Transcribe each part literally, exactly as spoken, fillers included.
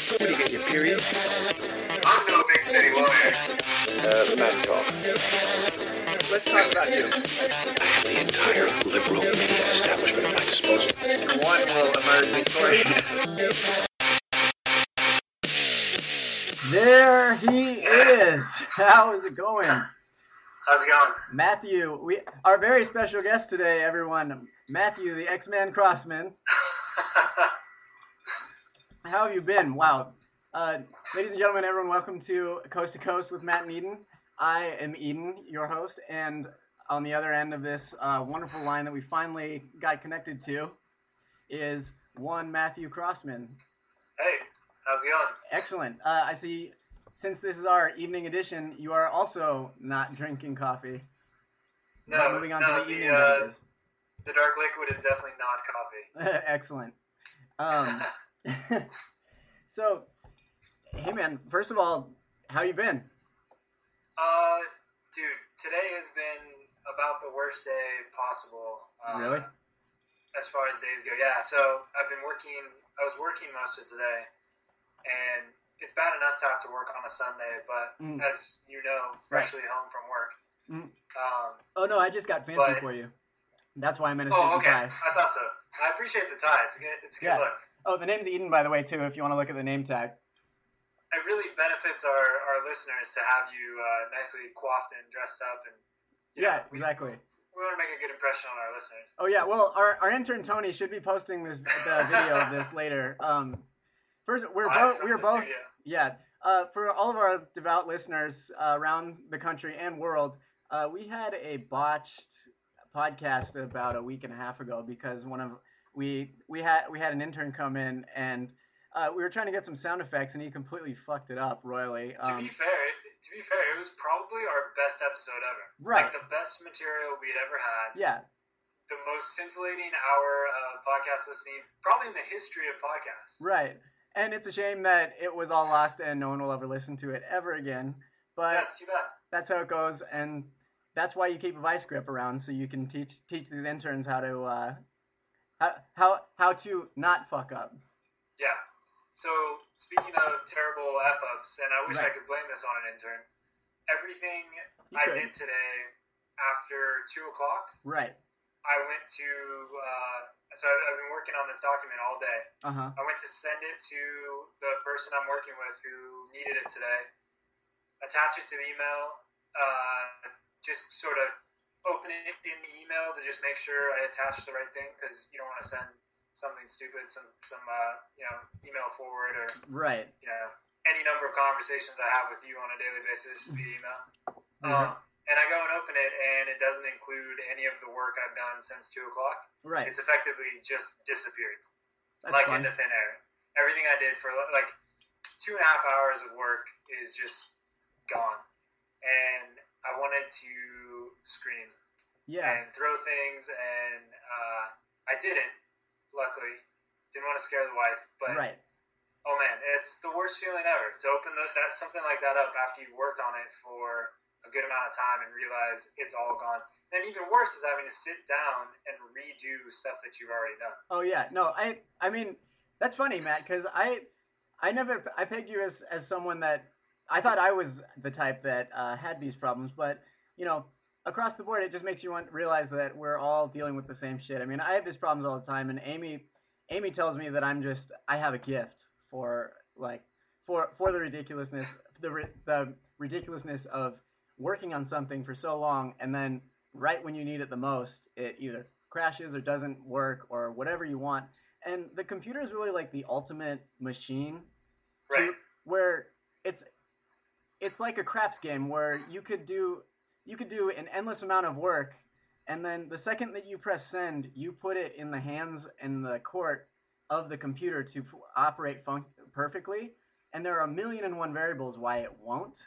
Where do you get your period? I'm no big city lawyer. Uh, Matt talk. Let's talk about you. I have the entire liberal media establishment at my disposal. And one will emerge victorious. There he is. How is it going? How's it going? Matthew, we our very special guest today, everyone. Matthew, the X-Man Crossman. How have you been? Wow. Uh, ladies and gentlemen, everyone, welcome to Coast to Coast with Matt and Eden. I am Eden, your host, and on the other end of this uh, wonderful line that we finally got connected to is one Matthew Crossman. Hey, how's it going? Excellent. Uh, I see, since this is our evening edition, you are also not drinking coffee. No, Not moving on no, to the, the, evening uh, beverages. The dark liquid is definitely not coffee. Excellent. Um, so, hey man, first of all, how you been? Uh, dude, today has been about the worst day possible. Uh, Really? As far as days go, yeah. So I've been working. I was working most of today, and it's bad enough to have to work on a Sunday. But Mm. as you know, freshly home from work. Mm. Um, Oh no, I just got fancy But- for you. That's why I'm in a suit oh, and okay. tie. I thought so. I appreciate the tie. It's a good. It's a good Yeah. look. Oh, the name's Eden, by the way, too, if you want to look at the name tag. It really benefits our, our listeners to have you uh, nicely coiffed and dressed up, and you Yeah, know, we, exactly. We want to make a good impression on our listeners. Oh yeah, well, our, our intern Tony should be posting this the video of this later. Um, first, we're Live both from we're the both studio. yeah. Uh, for all of our devout listeners uh, around the country and world, uh, we had a botched podcast about a week and a half ago because one of we we had we had an intern come in and uh, we were trying to get some sound effects and he completely fucked it up royally. To Um, be fair, to be fair, it was probably our best episode ever. Right. Like the best material we'd ever had. yeah, The most scintillating hour of podcast listening, probably in the history of podcasts. right. And it's a shame that it was all lost and no one will ever listen to it ever again. But That's too bad. that's how it goes, and that's why you keep a vice grip around so you can teach teach these interns how to uh, how how how to not fuck up. Yeah. So speaking of terrible f ups, and I wish I Right. could blame this on an intern. Everything You I could. did today after two o'clock. Right. I went to, uh, so I've, I've been working on this document all day. Uh huh. I went to send it to the person I'm working with who needed it today, attach it to the email, uh, just sort of open it in the email to just make sure I attach the right thing because you don't want to send something stupid, some, some uh, you know, email forward or, Right. you know, any number of conversations I have with you on a daily basis via email. Mhm. Um, and I go and open it, and it doesn't include any of the work I've done since two o'clock. Right. It's effectively just disappeared, That's like fine. into thin air. Everything I did for like two and a half hours of work is just gone. And I wanted to scream Yeah. and throw things, and uh, I didn't, luckily. Didn't want to scare the wife, but Right. oh man, it's the worst feeling ever to open the, that something like that up after you've worked on it for a good amount of time and realize it's all gone. And even worse is having to sit down and redo stuff that you've already done. Oh yeah. No, I I mean that's funny, Matt, because I I never I pegged you as as someone that I thought I was the type that uh, had these problems, but you know. Across the board, it just makes you want realize that we're all dealing with the same shit. I mean, I have these problems all the time, and Amy, Amy tells me that I'm just I have a gift for like for for the ridiculousness the the ridiculousness of working on something for so long, and then right when you need it the most, it either crashes or doesn't work or whatever you want. And the computer is really like the ultimate machine, to, Right. where it's it's like a craps game where you could do you could do an endless amount of work, and then the second that you press send, you put it in the hands and the court of the computer to p- operate fun- perfectly, and there are a million and one variables why it won't.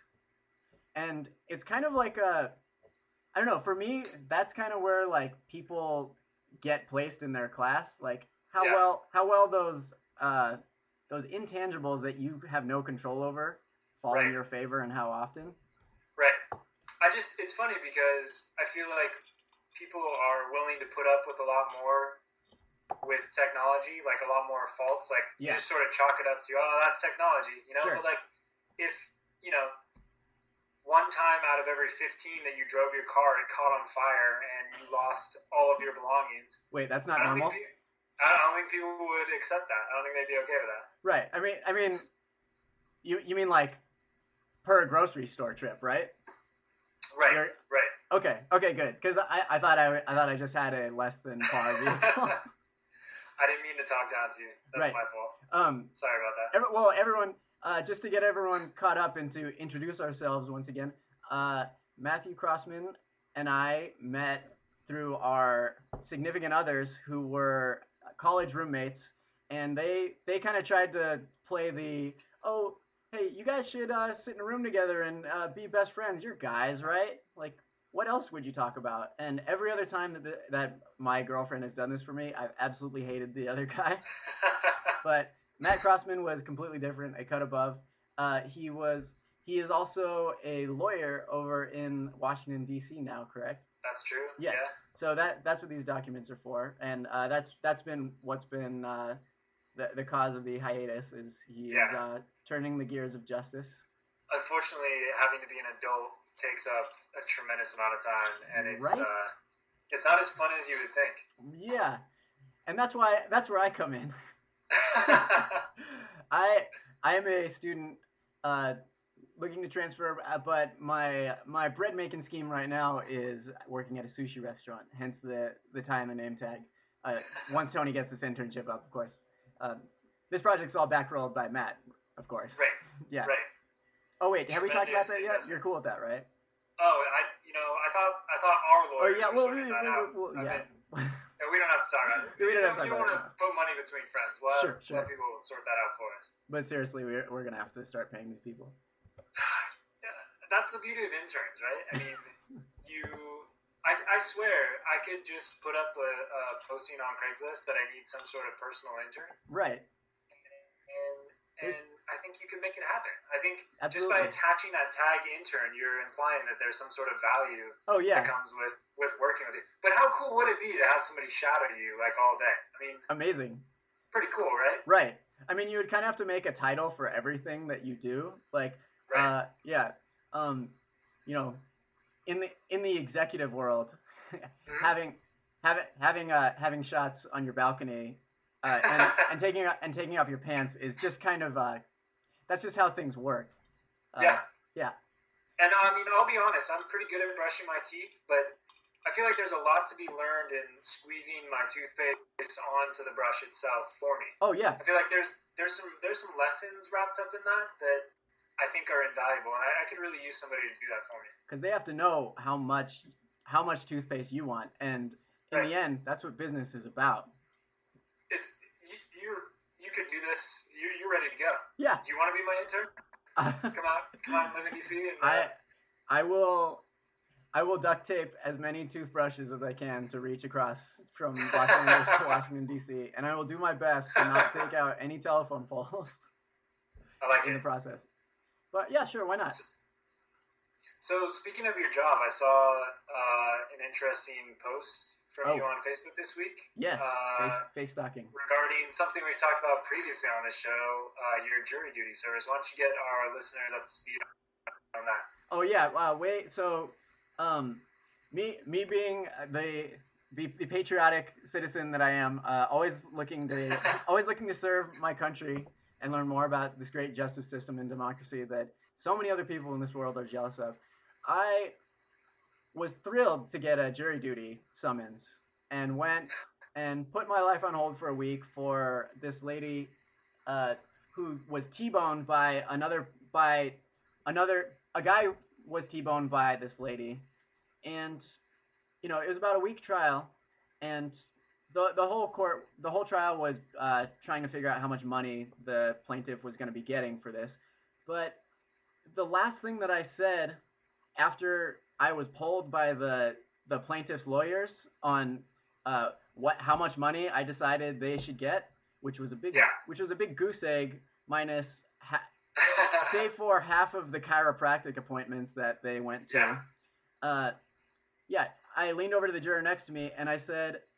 And it's kind of like a I don't know, for me, that's kind of where like people get placed in their class, like how Yeah. well how well those uh, those intangibles that you have no control over fall in Right. your favor and how often. Right. I just, it's funny because I feel like people are willing to put up with a lot more with technology, like a lot more faults. Like Yeah. you just sort of chalk it up to, oh, that's technology, you know. Sure. But like if you know one time out of every fifteen that you drove your car, it caught on fire and you lost all of your belongings. Wait, that's not I don't normal. think pe- I don't think people would accept that. I don't think they'd be okay with that. Right. I mean, I mean, you you mean like per grocery store trip, right? Right. You're- Right. Okay. Okay. Good. Because I, I thought I, I thought I just had a less than par vehicle. I didn't mean to talk down to you. That's Right. my fault. um. Sorry about that. Every, well, everyone. Uh, just to get everyone caught up and to introduce ourselves once again. Uh, Matthew Crossman and I met through our significant others who were college roommates, and they they kind of tried to play the oh hey you guys should uh, sit in a room together and uh, be best friends. You're guys, right? Like what else would you talk about? And every other time that the, that my girlfriend has done this for me, I've absolutely hated the other guy. But Matt Crossman was completely different, a cut above. Uh, he was he is also a lawyer over in Washington D C now, correct? That's true. Yes. Yeah. So that that's what these documents are for, and uh, that's that's been what's been uh, the the cause of the hiatus is he Yeah. is uh, turning the gears of justice. Unfortunately, having to be an adult takes up a tremendous amount of time, and it's Right? uh, it's not as fun as you would think. Yeah, and that's why that's where I come in. I I am a student uh, looking to transfer, uh, but my my bread making scheme right now is working at a sushi restaurant. Hence the the tie and the name tag. Uh, once Tony gets this internship up, of course. Um, this project's all backrolled by Matt, of course. Right. Yeah. Right. Oh wait, have we talked about Tremendous that yet? investment. You're cool with that, right? Oh, I you know I thought I thought our Oh lawyers yeah. were Well, we, sorting we, that out. we, we, I yeah. mean, no, we don't have to talk about it. We don't have to You talk don't about want it, to put money between friends. We'll Sure, have, sure. let people sort that out for us. But seriously, we're we're gonna have to start paying these people. Yeah, that's the beauty of interns, right? I mean, you. I, I swear, I could just put up a, a posting on Craigslist that I need some sort of personal intern, Right. and and I think you can make it happen. I think just Absolutely. by attaching that tag intern, you're implying that there's some sort of value Oh yeah. that comes with with working with you. But how cool would it be to have somebody shadow you like all day? I mean, Amazing. pretty cool, right? Right. I mean, you would kind of have to make a title for everything that you do. Like, Right. uh, yeah, um, you know, in the in the executive world, Mhm. having having having uh having shots on your balcony, uh, and and taking and taking off your pants is just kind of uh, that's just how things work. Uh, Yeah. Yeah. And I mean, I'll be honest, I'm pretty good at brushing my teeth, but I feel like there's a lot to be learned in squeezing my toothpaste onto the brush itself for me. Oh yeah. I feel like there's there's some there's some lessons wrapped up in that that I think are invaluable, and I, I could really use somebody to do that for me. Because they have to know how much how much toothpaste you want, and in Right. the end, that's what business is about. It's you you, you could do this. You you're ready to go. Yeah. Do you want to be my intern? Come out, come out, and live in D C. And, uh, I I will I will duct tape as many toothbrushes as I can to reach across from Los Angeles to Washington D C, and I will do my best to not take out any telephone poles I like in it. the process. But yeah, sure, why not? So speaking of your job, I saw uh, an interesting post from Oh. you on Facebook this week. Yes, Uh, face face stalking. regarding something we've talked about previously on this show, uh, your jury duty service. Why don't you get our listeners up to speed on that? Oh yeah, uh, wait. So, um, me me being the the, the patriotic citizen that I am, uh, always looking to always looking to serve my country and learn more about this great justice system and democracy that so many other people in this world are jealous of. I was thrilled to get a jury duty summons and went and put my life on hold for a week for this lady uh, who was T-boned by another by another a guy was T-boned by this lady, and you know it was about a week trial, and the the whole court the whole trial was uh, trying to figure out how much money the plaintiff was going to be getting for this, but the last thing that I said after I was polled by the the plaintiff's lawyers on uh, what how much money I decided they should get, which was a big Yeah. which was a big goose egg minus ha- save for half of the chiropractic appointments that they went to. Yeah. Uh, yeah, I leaned over to the juror next to me and I said,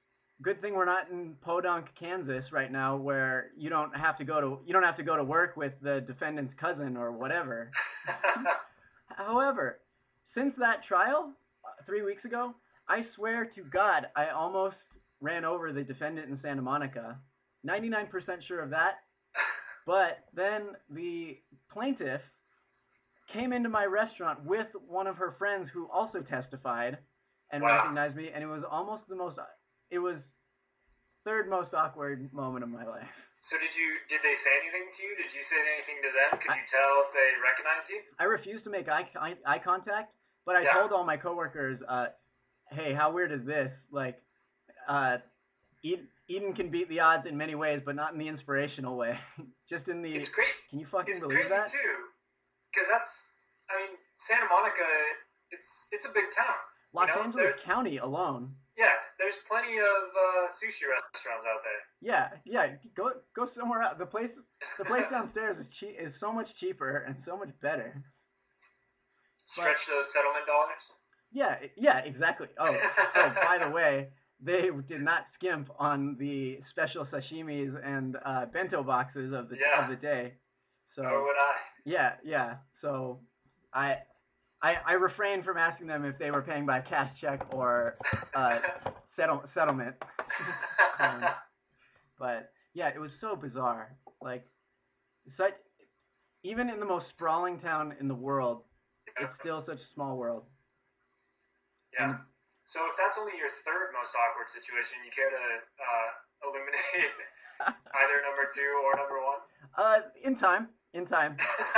good thing we're not in Podunk, Kansas right now, where you don't have to go to you don't have to go to work with the defendant's cousin or whatever. However, since that trial uh, three weeks ago, I swear to God, I almost ran over the defendant in Santa Monica. ninety-nine percent sure of that. But then the plaintiff came into my restaurant with one of her friends who also testified and Wow. recognized me, and it was almost the most. It was third most awkward moment of my life. So did you? Did they say anything to you? Did you say anything to them? Could you tell if they recognized you? I refused to make eye, eye, eye contact, but I Yeah. told all my coworkers, uh, "Hey, how weird is this? Like, uh, Eden, Eden can beat the odds in many ways, but not in the inspirational way. Just in the. It's great. Can you fucking It's believe crazy that? too, because that's. I mean, Santa Monica. It's it's a big town. Los you know? Angeles There- County alone. Yeah, there's plenty of uh, sushi restaurants out there. Yeah, yeah. Go go somewhere out. The place the place downstairs is cheap is so much cheaper and so much better. Stretch those settlement dollars. Yeah, yeah, exactly. Oh, oh, by the way, they did not skimp on the special sashimis and uh, bento boxes of the Yeah. of the day. So Or would I? yeah, yeah. So I, I I refrained from asking them if they were paying by cash check or uh, settle, settlement. Um, but yeah, it was so bizarre. Like, such even in the most sprawling town in the world, it's still such a small world. Yeah. And So if that's only your third most awkward situation, you care to uh, illuminate either number two or number one? uh, in time, in time.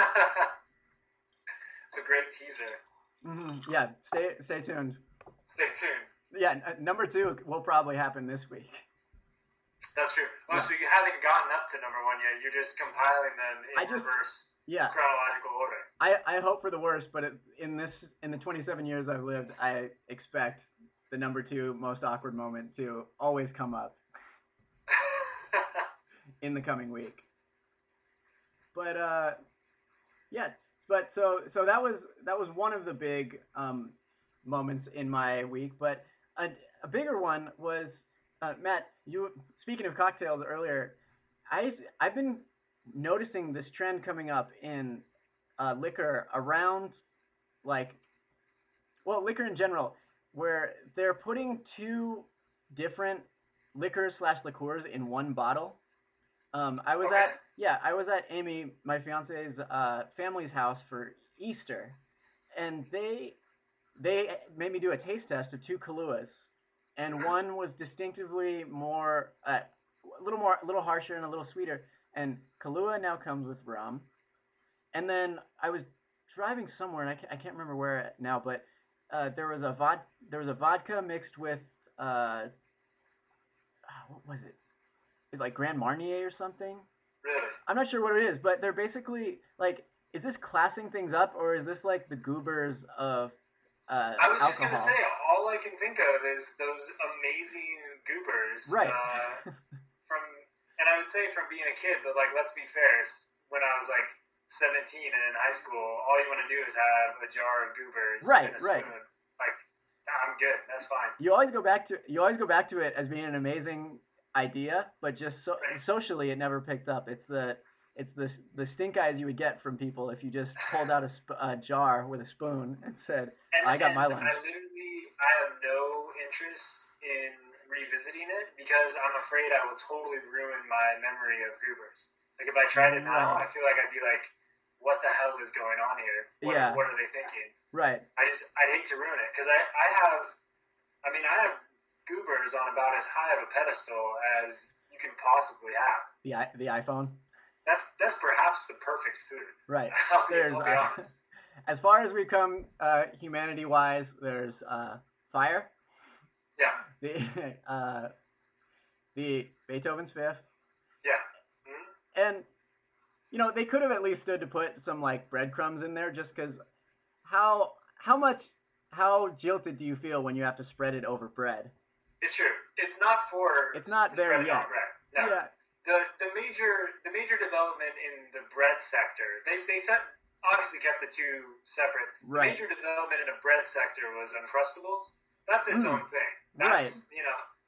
It's a great teaser. hmm Yeah, stay stay tuned. Stay tuned. Yeah, n- number two will probably happen this week. That's true. Oh, Yeah. so you haven't gotten up to number one yet. You're just compiling them in I just- reverse Yeah, chronological order. I, I hope for the worst, but it, in this in the twenty-seven years I've lived, I expect the number two most awkward moment to always come up in the coming week. But uh, yeah, but so so that was that was one of the big um, moments in my week. But a, a bigger one was uh, Matt. You speaking of cocktails earlier, I I've been noticing this trend coming up in uh, liquor around like well liquor in general, where they're putting two different liquors slash liqueurs in one bottle. Um, I was Okay. at yeah, I was at Amy, my fiance's uh, family's house for Easter, and they they made me do a taste test of two Kaluas, and one was distinctively more uh, a little more a little harsher and a little sweeter. And Kahlua now comes with rum, and then I was driving somewhere, and I can't, I can't remember where now, but uh, there was a vod there was a vodka mixed with uh, what was it? It's like Grand Marnier or something. Really? I'm not sure what it is, but they're basically like, is this classing things up, or is this like the goobers of uh, I was just alcohol? gonna say, all I can think of is those amazing goobers. Right. Uh, from, and I would say from being a kid, but like, let's be fair. s- When I was like seventeen and in high school, all you want to do is have a jar of goobers Right, and a right. spoon. Like, I'm good. That's fine. You always go back to you always go back to it as being an amazing idea, but just so, Right. socially it never picked up. It's the it's the the stink eyes you would get from people if you just pulled out a, sp- a jar with a spoon and said, And, I got and my lunch. I literally, I have no interest in revisiting it because I'm afraid I will totally ruin my memory of goobers. Like if I tried it now, Right. I feel like I'd be like, "What the hell is going on here? What, Yeah. what are they thinking?" Right. I just, I'd hate to ruin it because I, I have, I mean, I have goobers on about as high of a pedestal as you can possibly have. The i- the iPhone. That's that's perhaps the perfect food. Right. I'll be, There's I'll be uh, honest. as far as we've come uh, humanity wise, there's uh, fire. Yeah, The uh, the Beethoven's Fifth. yeah. Mhm. And you know, they could have at least stood to put some like breadcrumbs in there, just because how how much how jilted do you feel when you have to spread it over bread? It's true. It's not for. It's not there spreading yet. on bread. No. Yeah, The the major the major development in the bread sector. They they set obviously kept the two separate. Right. The major development in the bread sector was Uncrustables. That's its Mm. own thing. That's Right. you know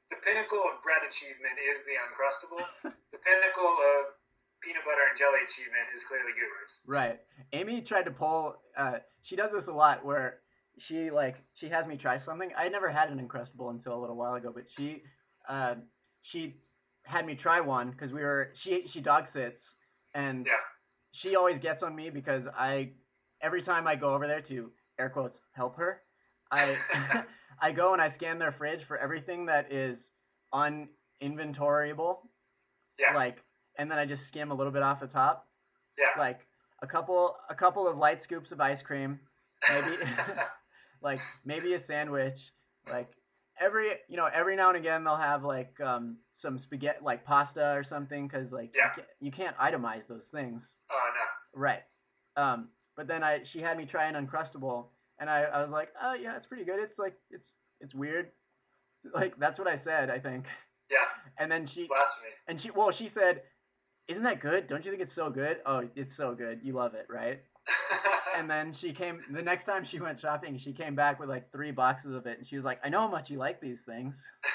the pinnacle of bread achievement is the Uncrustable. The pinnacle of peanut butter and jelly achievement is clearly Goobers. Right. Amy tried to pull. Uh, she does this a lot, where she like she has me try something. I never had an Uncrustable until a little while ago, but she, uh, she had me try one because we were she she dog sits, and Yeah. she always gets on me because I every time I go over there to air quotes help her, I I go and I scan their fridge for everything that is uninventoriable, Yeah. like, and then I just skim a little bit off the top, yeah. like a couple a couple of light scoops of ice cream, maybe like maybe a sandwich, like every you know every now and again they'll have like um, some spaghetti like pasta or something because like Yeah. you, can't, you can't itemize those things. Oh no. Right. Um, but then I she had me try an Uncrustable, and I, I was like, oh yeah, it's pretty good. It's like it's it's weird. Like that's what I said, I think. Yeah. And then she Blasphemy. and she well she said, isn't that good? Don't you think it's so good? Oh, it's so good. You love it, right? And then she came the next time she went shopping. She came back with like three boxes of it, and she was like, I know how much you like these things.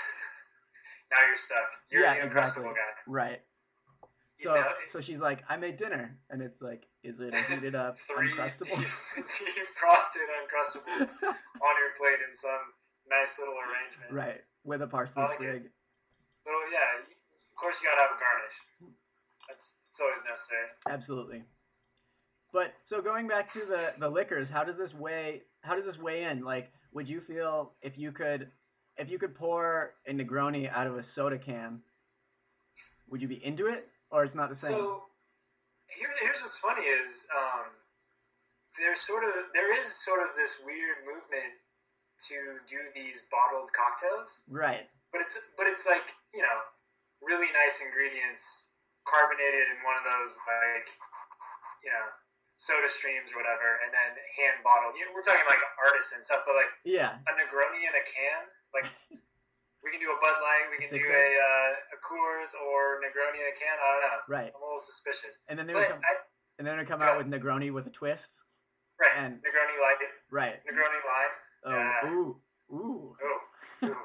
Now you're stuck. You're Yeah, the exactly. Uncrustable guy. Right. You So know, so she's like, I made dinner, and it's like, is it a heated up three Uncrustable? deep, deep frosted Uncrustables on your plate in some nice little arrangement. Right, with a parsley I like sprig. Little, yeah. you- Of course, you gotta have a garnish. That's it's always necessary. Absolutely. But so going back to the the liquors, how does this weigh? How does this weigh in? Like, would you feel if you could, if you could pour a Negroni out of a soda can, would you be into it, or it's not the same? So here, here's what's funny is um, there's sort of there is sort of this weird movement to do these bottled cocktails, Right. but it's but it's like you know really nice ingredients carbonated in one of those like you know soda streams or whatever, and then hand bottled. You know, we're talking like artisan stuff, but like Yeah. a Negroni in a can, like. We can do a Bud Light, we can do Sixer? a uh, a Coors or Negroni in a can. I don't know. Right. I'm a little suspicious. And then they But would come, I, and then they would come Go out ahead. with Negroni with a twist. right, And- Negroni Light, Right. Negroni Lime. Oh. Yeah. Ooh. Ooh. Ooh, ooh.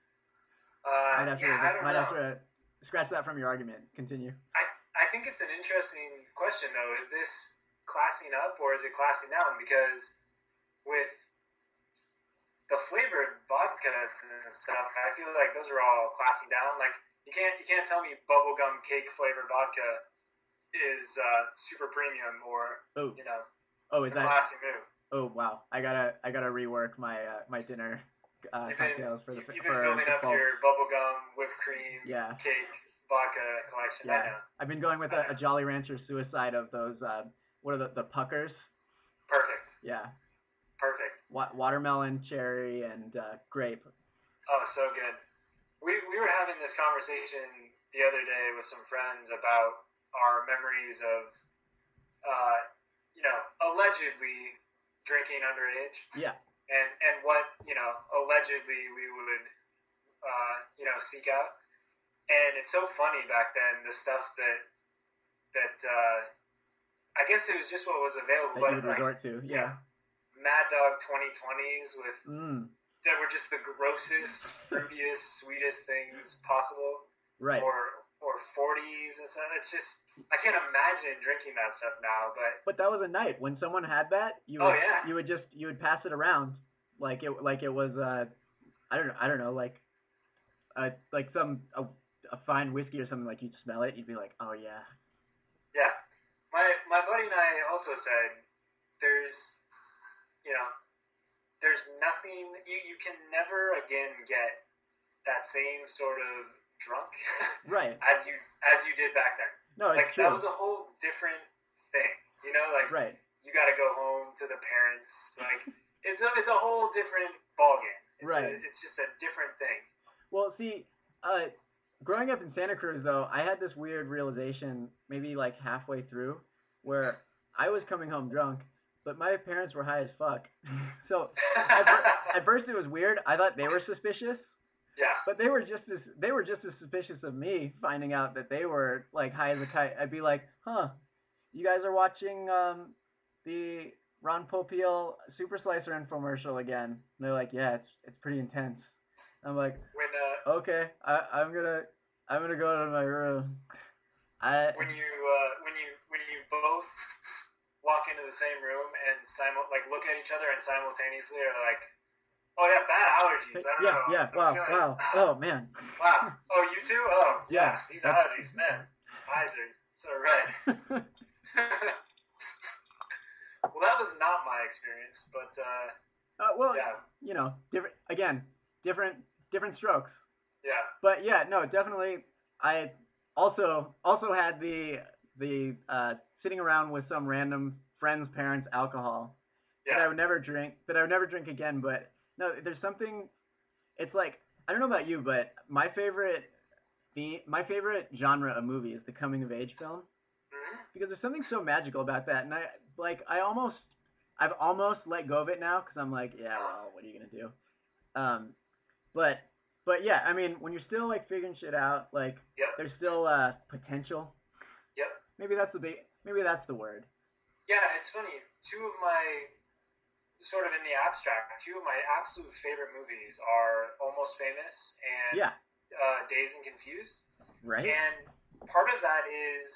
Uh, Might have to. yeah, I don't might know. have to scratch that from your argument. Continue. I think it's an interesting question though. Is this classing up or is it classing down? Because with the flavored vodkas and stuff, I feel like those are all classing down. Like you can't you can't tell me bubblegum cake flavored vodka is uh, super premium or Oh. you know Oh, is a that? classy move. Oh, wow. I gotta. I gotta rework my uh, my dinner uh, You've been, cocktails for the you've been for building the up folks. your bubblegum whipped cream Yeah. cake vodka collection. I Yeah. know. I've been going with a, a Jolly Rancher Suicide of those. Uh, what are the the puckers? Perfect. Yeah. Perfect. Wa- watermelon, cherry, and uh, grape. Oh, so good. We, we were having this conversation the other day with some friends about our memories of, uh, you know, allegedly drinking underage. Yeah. And, and what, you know, allegedly we would, uh, you know, seek out. And it's so funny back then, the stuff that, that uh, I guess it was just what was available. That but you would like, resort to. Yeah. Mad Dog twenty twenties with Mm. that were just the grossest, fruitiest, sweetest things possible. Right. Or or forties and stuff. It's just I can't imagine drinking that stuff now. But But that was a night when someone had that. You Oh, would, yeah. You would just you would pass it around like it like it was uh I don't know I don't know like uh like some a, a fine whiskey or something, like you'd smell it, you'd be like, oh yeah. yeah, my my buddy and I also said there's you know there's nothing you you can never again get that same sort of drunk Right. as you as you did back then. No, it's Like true. that was a whole different thing. You know, like Right. you got to go home to the parents. Like it's a it's a whole different ballgame. It's Right. A, it's just a different thing. Well, see, uh, growing up in Santa Cruz, though, I had this weird realization maybe like halfway through where I was coming home drunk, but my parents were high as fuck. So at, fir- at first it was weird. I thought they were suspicious, yeah. but they were just as they were just as suspicious of me finding out that they were like high as a kite. I'd be like, "Huh, you guys are watching um, the Ron Popeil Super Slicer infomercial again?" And they're like, "Yeah, it's it's pretty intense." I'm like, When uh, okay, I, I'm gonna I'm gonna go to my room. I when you uh, when you when you both walk into the same room and simul- like look at each other and simultaneously are like, oh yeah, bad allergies. I don't yeah know. yeah I'm wow feeling, wow oh man. wow. Oh, you too? Oh Yeah, yeah, these that's- allergies, man. Eyes are so red. Well, that was not my experience, but uh, uh, well, yeah, you know, different again, different different strokes. yeah, But yeah, no, definitely. I also also had the the uh, sitting around with some random friend's parents' alcohol that I yeah. would never drink that I would never drink again. But no, there's something. It's like I don't know about you, but my favorite the my favorite genre of movie is the coming of age film Hmm. because there's something so magical about that, and I like I almost I've almost let go of it now because I'm like, yeah, well, what are you gonna do? Um, but but yeah, I mean, when you're still like figuring shit out, like Yep, there's still uh, potential. yep. Maybe that's the ba- maybe that's the word. Yeah, it's funny. Two of my sort of in the abstract, two of my absolute favorite movies are Almost Famous and Yeah, uh, Dazed and Confused. right. And part of that is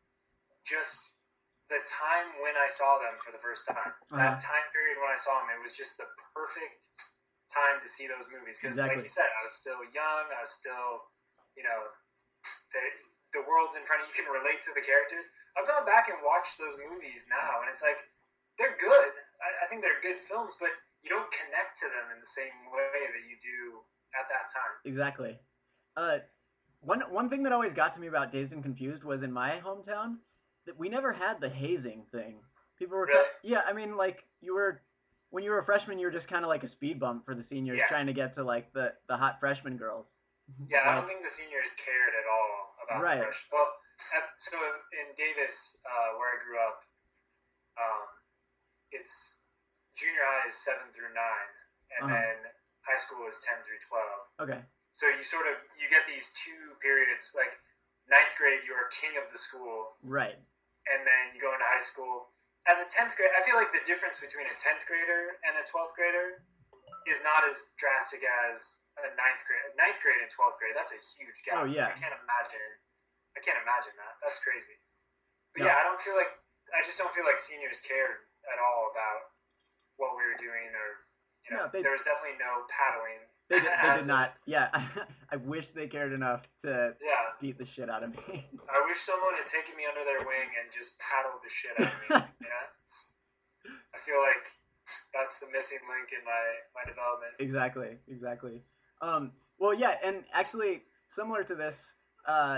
just the time when I saw them for the first time. Uh-huh. That time period when I saw them, it was just the perfect time to see those movies. Because, Exactly. like you said, I was still young. I was still, you know, the, the world's in front of you. You can relate to the characters. I've gone back and watched those movies now, and it's like, they're good. I, I think they're good films, but you don't connect to them in the same way that you do at that time. Exactly. Uh, one one thing that always got to me about Dazed and Confused was in my hometown that we never had the hazing thing. People were Really? yeah, I mean like you were when you were a freshman you were just kind of like a speed bump for the seniors Yeah. trying to get to like the the hot freshman girls. Yeah, I Like, don't think the seniors cared at all about Right. the freshmen. Well, at, so in Davis, uh, where I grew up, um, it's junior high is seven through nine, and Uh-huh. then high school is ten through twelve. okay. So you sort of you get these two periods. Like ninth grade, you're king of the school, Right. and then you go into high school. As a tenth grader, I feel like the difference between a tenth grader and a twelfth grader is not as drastic as a ninth grade. Ninth grade and twelfth grade, that's a huge gap. Oh, yeah. I can't imagine. I can't imagine that. That's crazy. But No. yeah, I don't feel like I just don't feel like seniors cared at all about what we were doing, or you know, No, they- there was definitely no paddling. They did, they as did a- not. Yeah, I wish they cared enough to Yeah, beat the shit out of me. I wish someone had taken me under their wing and just paddled the shit out of me. You know, It's- I feel like that's the missing link in my my development. Exactly, exactly. Um, well, yeah, and actually, similar to this, uh,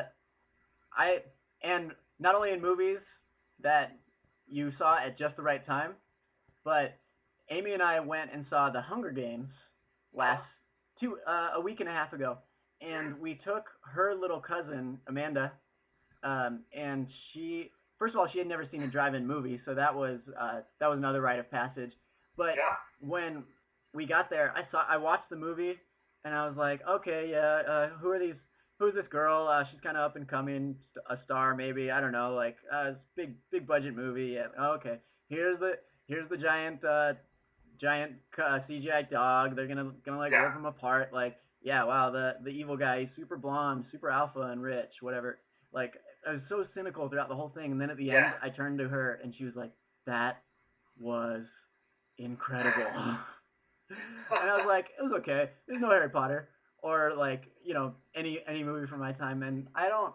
I and not only in movies that you saw at just the right time, but Amy and I went and saw The Hunger Games last two uh, a week and a half ago, and we took her little cousin Amanda, um, and she first of all she had never seen a drive-in movie, so that was uh, that was another rite of passage. But Yeah, when we got there, I saw I watched the movie, and I was like, okay, yeah, uh, who are these? Who's this girl? Uh, she's kind of up and coming, st- a star maybe. I don't know, like uh, it's big big budget movie. Yeah, oh, okay. Here's the here's the giant uh, giant uh, C G I dog. They're gonna gonna like Yeah. rip him apart. Like, yeah, wow, the the evil guy, he's super blonde, super alpha and rich, whatever. Like, I was so cynical throughout the whole thing, and then at the Yeah. end, I turned to her, and she was like, "That was incredible." And I was like, "It was okay. There's no Harry Potter or like you know any any movie from my time." And I don't.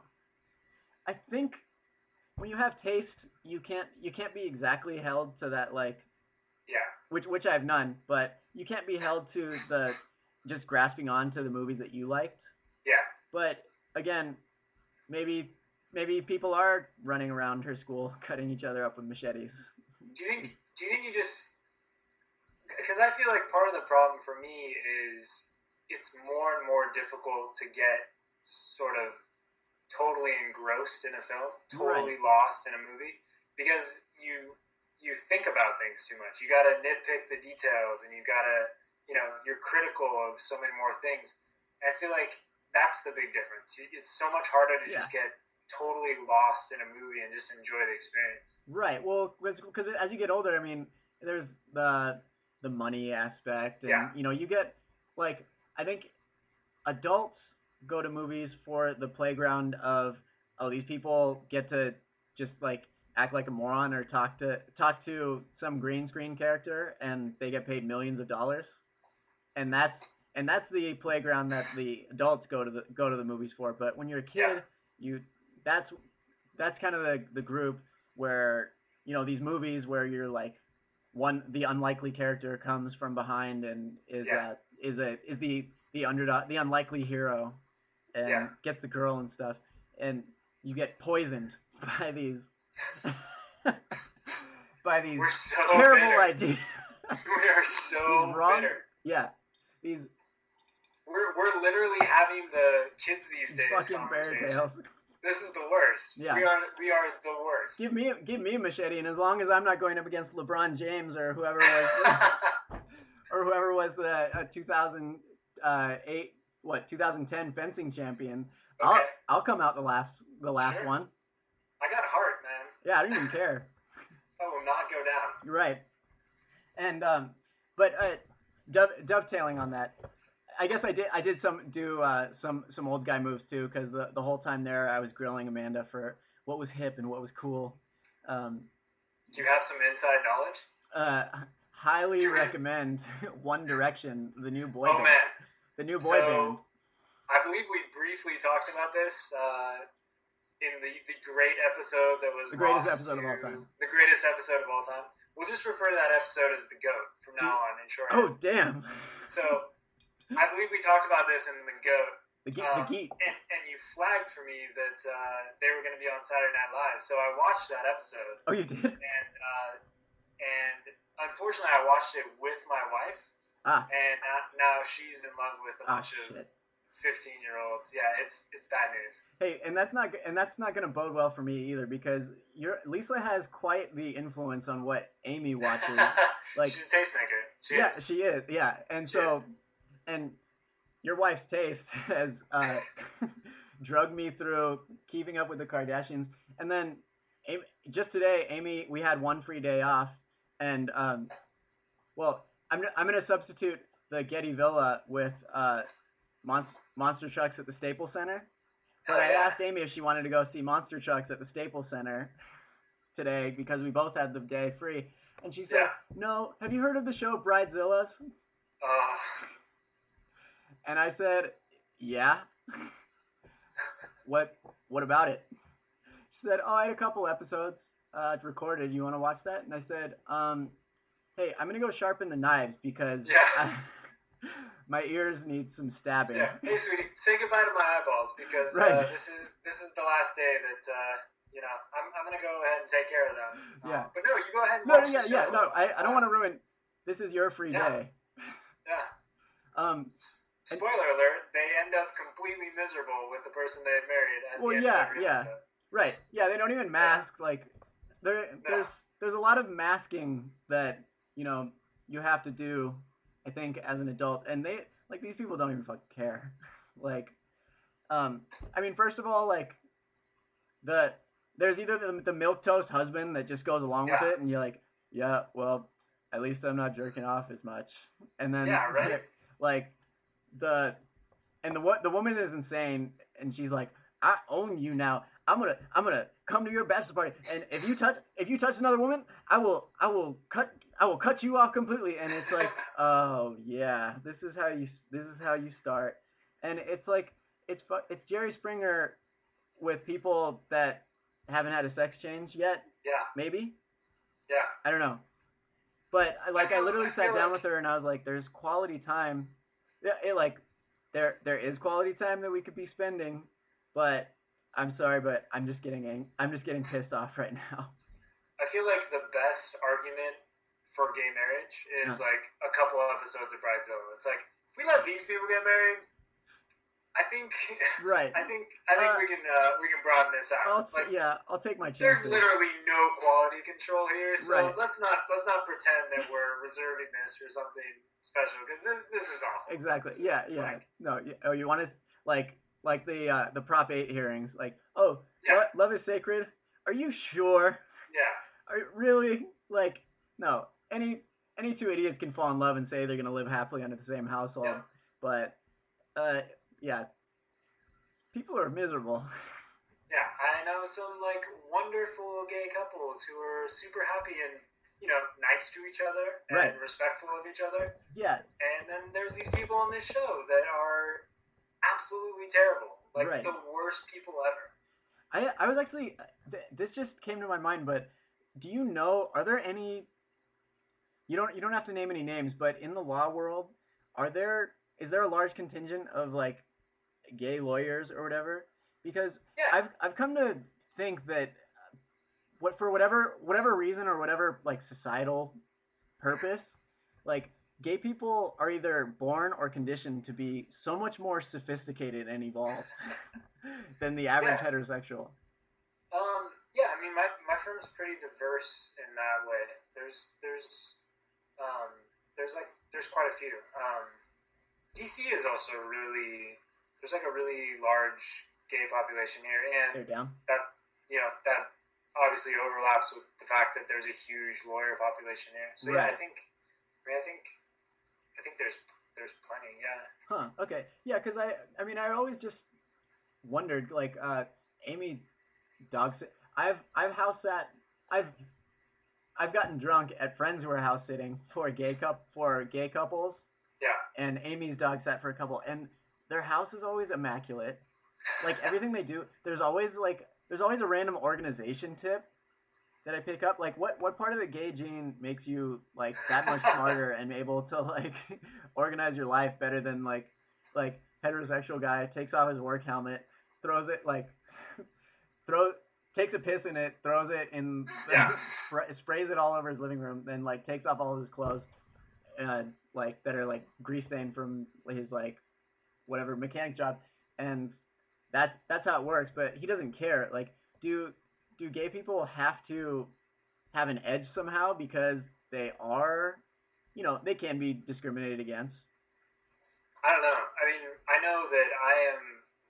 I think when you have taste, you can't you can't be exactly held to that like yeah, which which I have none, but you can't be held to the just grasping on to the movies that you liked. yeah. But again, maybe maybe people are running around her school cutting each other up with machetes. Do you think? Do you think you just? Because I feel like part of the problem for me is it's more and more difficult to get sort of totally engrossed in a film, totally lost in a movie, because you you think about things too much. You got to nitpick the details, and you got to you know you're critical of so many more things. And I feel like that's the big difference. It's so much harder to Yeah. just get totally lost in a movie and just enjoy the experience. Right. Well, because as you get older, I mean, there's the the money aspect, and Yeah. you know, you get like I think adults go to movies for the playground of, oh, these people get to just like act like a moron or talk to talk to some green screen character and they get paid millions of dollars, and that's and that's the playground that the adults go to the go to the movies for. But when you're a Yeah. kid, you that's that's kind of the the group where, you know, these movies where you're like, one the unlikely character comes from behind and is Yeah. uh is a is the the underdog, the unlikely hero, and Yeah. gets the girl and stuff, and you get poisoned by these by these We're so terrible bitter. ideas. We are so These wrong, bitter. yeah, these We're we're literally having the kids these days fucking fairy conversation. tales. This is the worst. Yeah. We are we are the worst. Give me give me a machete, and as long as I'm not going up against LeBron James or whoever was the, or whoever was the uh, two thousand eight what two thousand ten fencing champion, I'll Okay. I'll come out the last the last Sure. one. I got heart, man. Yeah, I don't even care. I will not go down. You're right. And um, but uh, dove, dovetailing on that, I guess I did I did some do uh, some some old guy moves too, because the the whole time there I was grilling Amanda for what was hip and what was cool. Um, Do you have some inside knowledge? uh, highly recommend One Direction, the new boy Oh band. man. The new boy So, band. I believe we briefly talked about this uh, in the, the great episode that was The greatest lost episode of all to- time. The greatest episode of all time. We'll just refer to that episode as the GOAT from now on in short. Oh damn! So, I believe we talked about this in the GOAT. The ge- Um, the geek. and, and you flagged for me that uh, they were going to be on Saturday Night Live, so I watched that episode, Oh, you did? and uh, and unfortunately, I watched it with my wife, Ah. and now, now she's in love with a Ah bunch of shit. fifteen-year-olds. Yeah, it's it's bad news. Hey, and that's not and that's not gonna bode well for me either, because your Lisa has quite the influence on what Amy watches. Like, she's a tastemaker. She yeah, is. she is. Yeah, and She so, and your wife's taste has uh, drugged me through keeping up with the Kardashians, and then Amy, just today, Amy, we had one free day off, and um, well, I'm I'm gonna substitute the Getty Villa with uh, Monster Monster Trucks at the Staples Center. But Hell I yeah. asked Amy if she wanted to go see Monster Trucks at the Staples Center today because we both had the day free. And she said, Yeah. no, have you heard of the show Bridezillas? Uh, And I said, yeah. what What about it? She said, oh, I had a couple episodes uh, recorded. You want to watch that? And I said, um, hey, I'm going to go sharpen the knives because Yeah. I, my ears need some stabbing. yeah. Hey, sweetie, say goodbye to my eyeballs because uh, Right. this is this is the last day that uh, you know I'm I'm gonna go ahead and take care of them. Uh, Yeah. But no, you go ahead and No, watch yeah, the yeah, show. no, I, I don't want to ruin. This is your free Yeah. day. Yeah. Um, Spoiler alert: they end up completely miserable with the person they've married at Well, the end yeah, of every yeah. episode. right. Yeah, they don't even mask. Like, there, there's, there's a lot of masking that you know you have to do. I think as an adult, and they like these people don't even fucking care. like, um, I mean, first of all, like the there's either the, the milk toast husband that just goes along Yeah. with it, and you're like, yeah, well, at least I'm not jerking off as much. And then Yeah, right. like the and the what the woman is insane, and she's like, I own you now. I'm gonna I'm gonna come to your bachelor party, and if you touch if you touch another woman, I will I will cut I will cut you off completely. And it's like, oh yeah, this is how you this is how you start, and it's like it's fu- it's Jerry Springer with people that haven't had a sex change yet, Yeah. maybe. Yeah. I don't know. But I like I, feel- literally I sat feel down like- with her and I was like, there's quality time. Yeah, it like there there is quality time that we could be spending, but I'm sorry, but I'm just getting ang- I'm just getting pissed off right now. I feel like the best argument for gay marriage is Huh. like a couple of episodes of Bridezilla. It's like if we let these people get married, I think Right. I think I think Uh, we can uh, we can broaden this out. I'll t- like yeah, I'll take my there's chances. literally no quality control here, so Right. let's not let's not pretend that we're reserving this for something special because this this is awful. Exactly. Yeah, yeah. Like- No, y- oh, you want to like like the uh, the Prop eight hearings, like, oh, Yeah. lo- love is sacred. Are you sure? Yeah. Are you really like no? Any any two idiots can fall in love and say they're gonna live happily under the same household, Yeah. but uh, yeah, people are miserable. Yeah, I know some like wonderful gay couples who are super happy and you know nice to each other Right. and respectful of each other. Yeah. And then there's these people on this show that are absolutely terrible, like Right. the worst people ever. I I was actually th- this just came to my mind, but do you know? Are there any? You don't you don't have to name any names, but in the law world, are there is there a large contingent of like gay lawyers or whatever? Because Yeah, I've I've come to think that what for whatever whatever reason or whatever like societal purpose, like gay people are either born or conditioned to be so much more sophisticated and evolved than the average yeah. heterosexual. Um, yeah, I mean, my, my firm's pretty diverse in that way. There's there's um, there's like there's quite a few. Um, D C is also really there's like a really large gay population here, They're and down. that you know that obviously overlaps with the fact that there's a huge lawyer population here. So yeah, I Right. think I mean I think I think there's there's plenty. Yeah. Huh. Okay. Yeah, because I I mean I always just wondered like uh Amy dog sit. I've I've house sat. I've I've gotten drunk at friends who are house sitting for gay cup for gay couples, Yeah. and Amy's dog sat for a couple, and their house is always immaculate. Like everything they do, there's always like there's always a random organization tip that I pick up. Like what what part of the gay gene makes you like that much smarter and able to like organize your life better than like like heterosexual guy takes off his work helmet, throws it like throw takes a piss in it, throws it in, Yeah. spray, sprays it all over his living room, then like takes off all of his clothes, uh, like that are like grease stained from his like whatever mechanic job, and that's that's how it works. But he doesn't care. Like, do do gay people have to have an edge somehow because they are, you know, they can be discriminated against? I don't know. I mean, I know that I am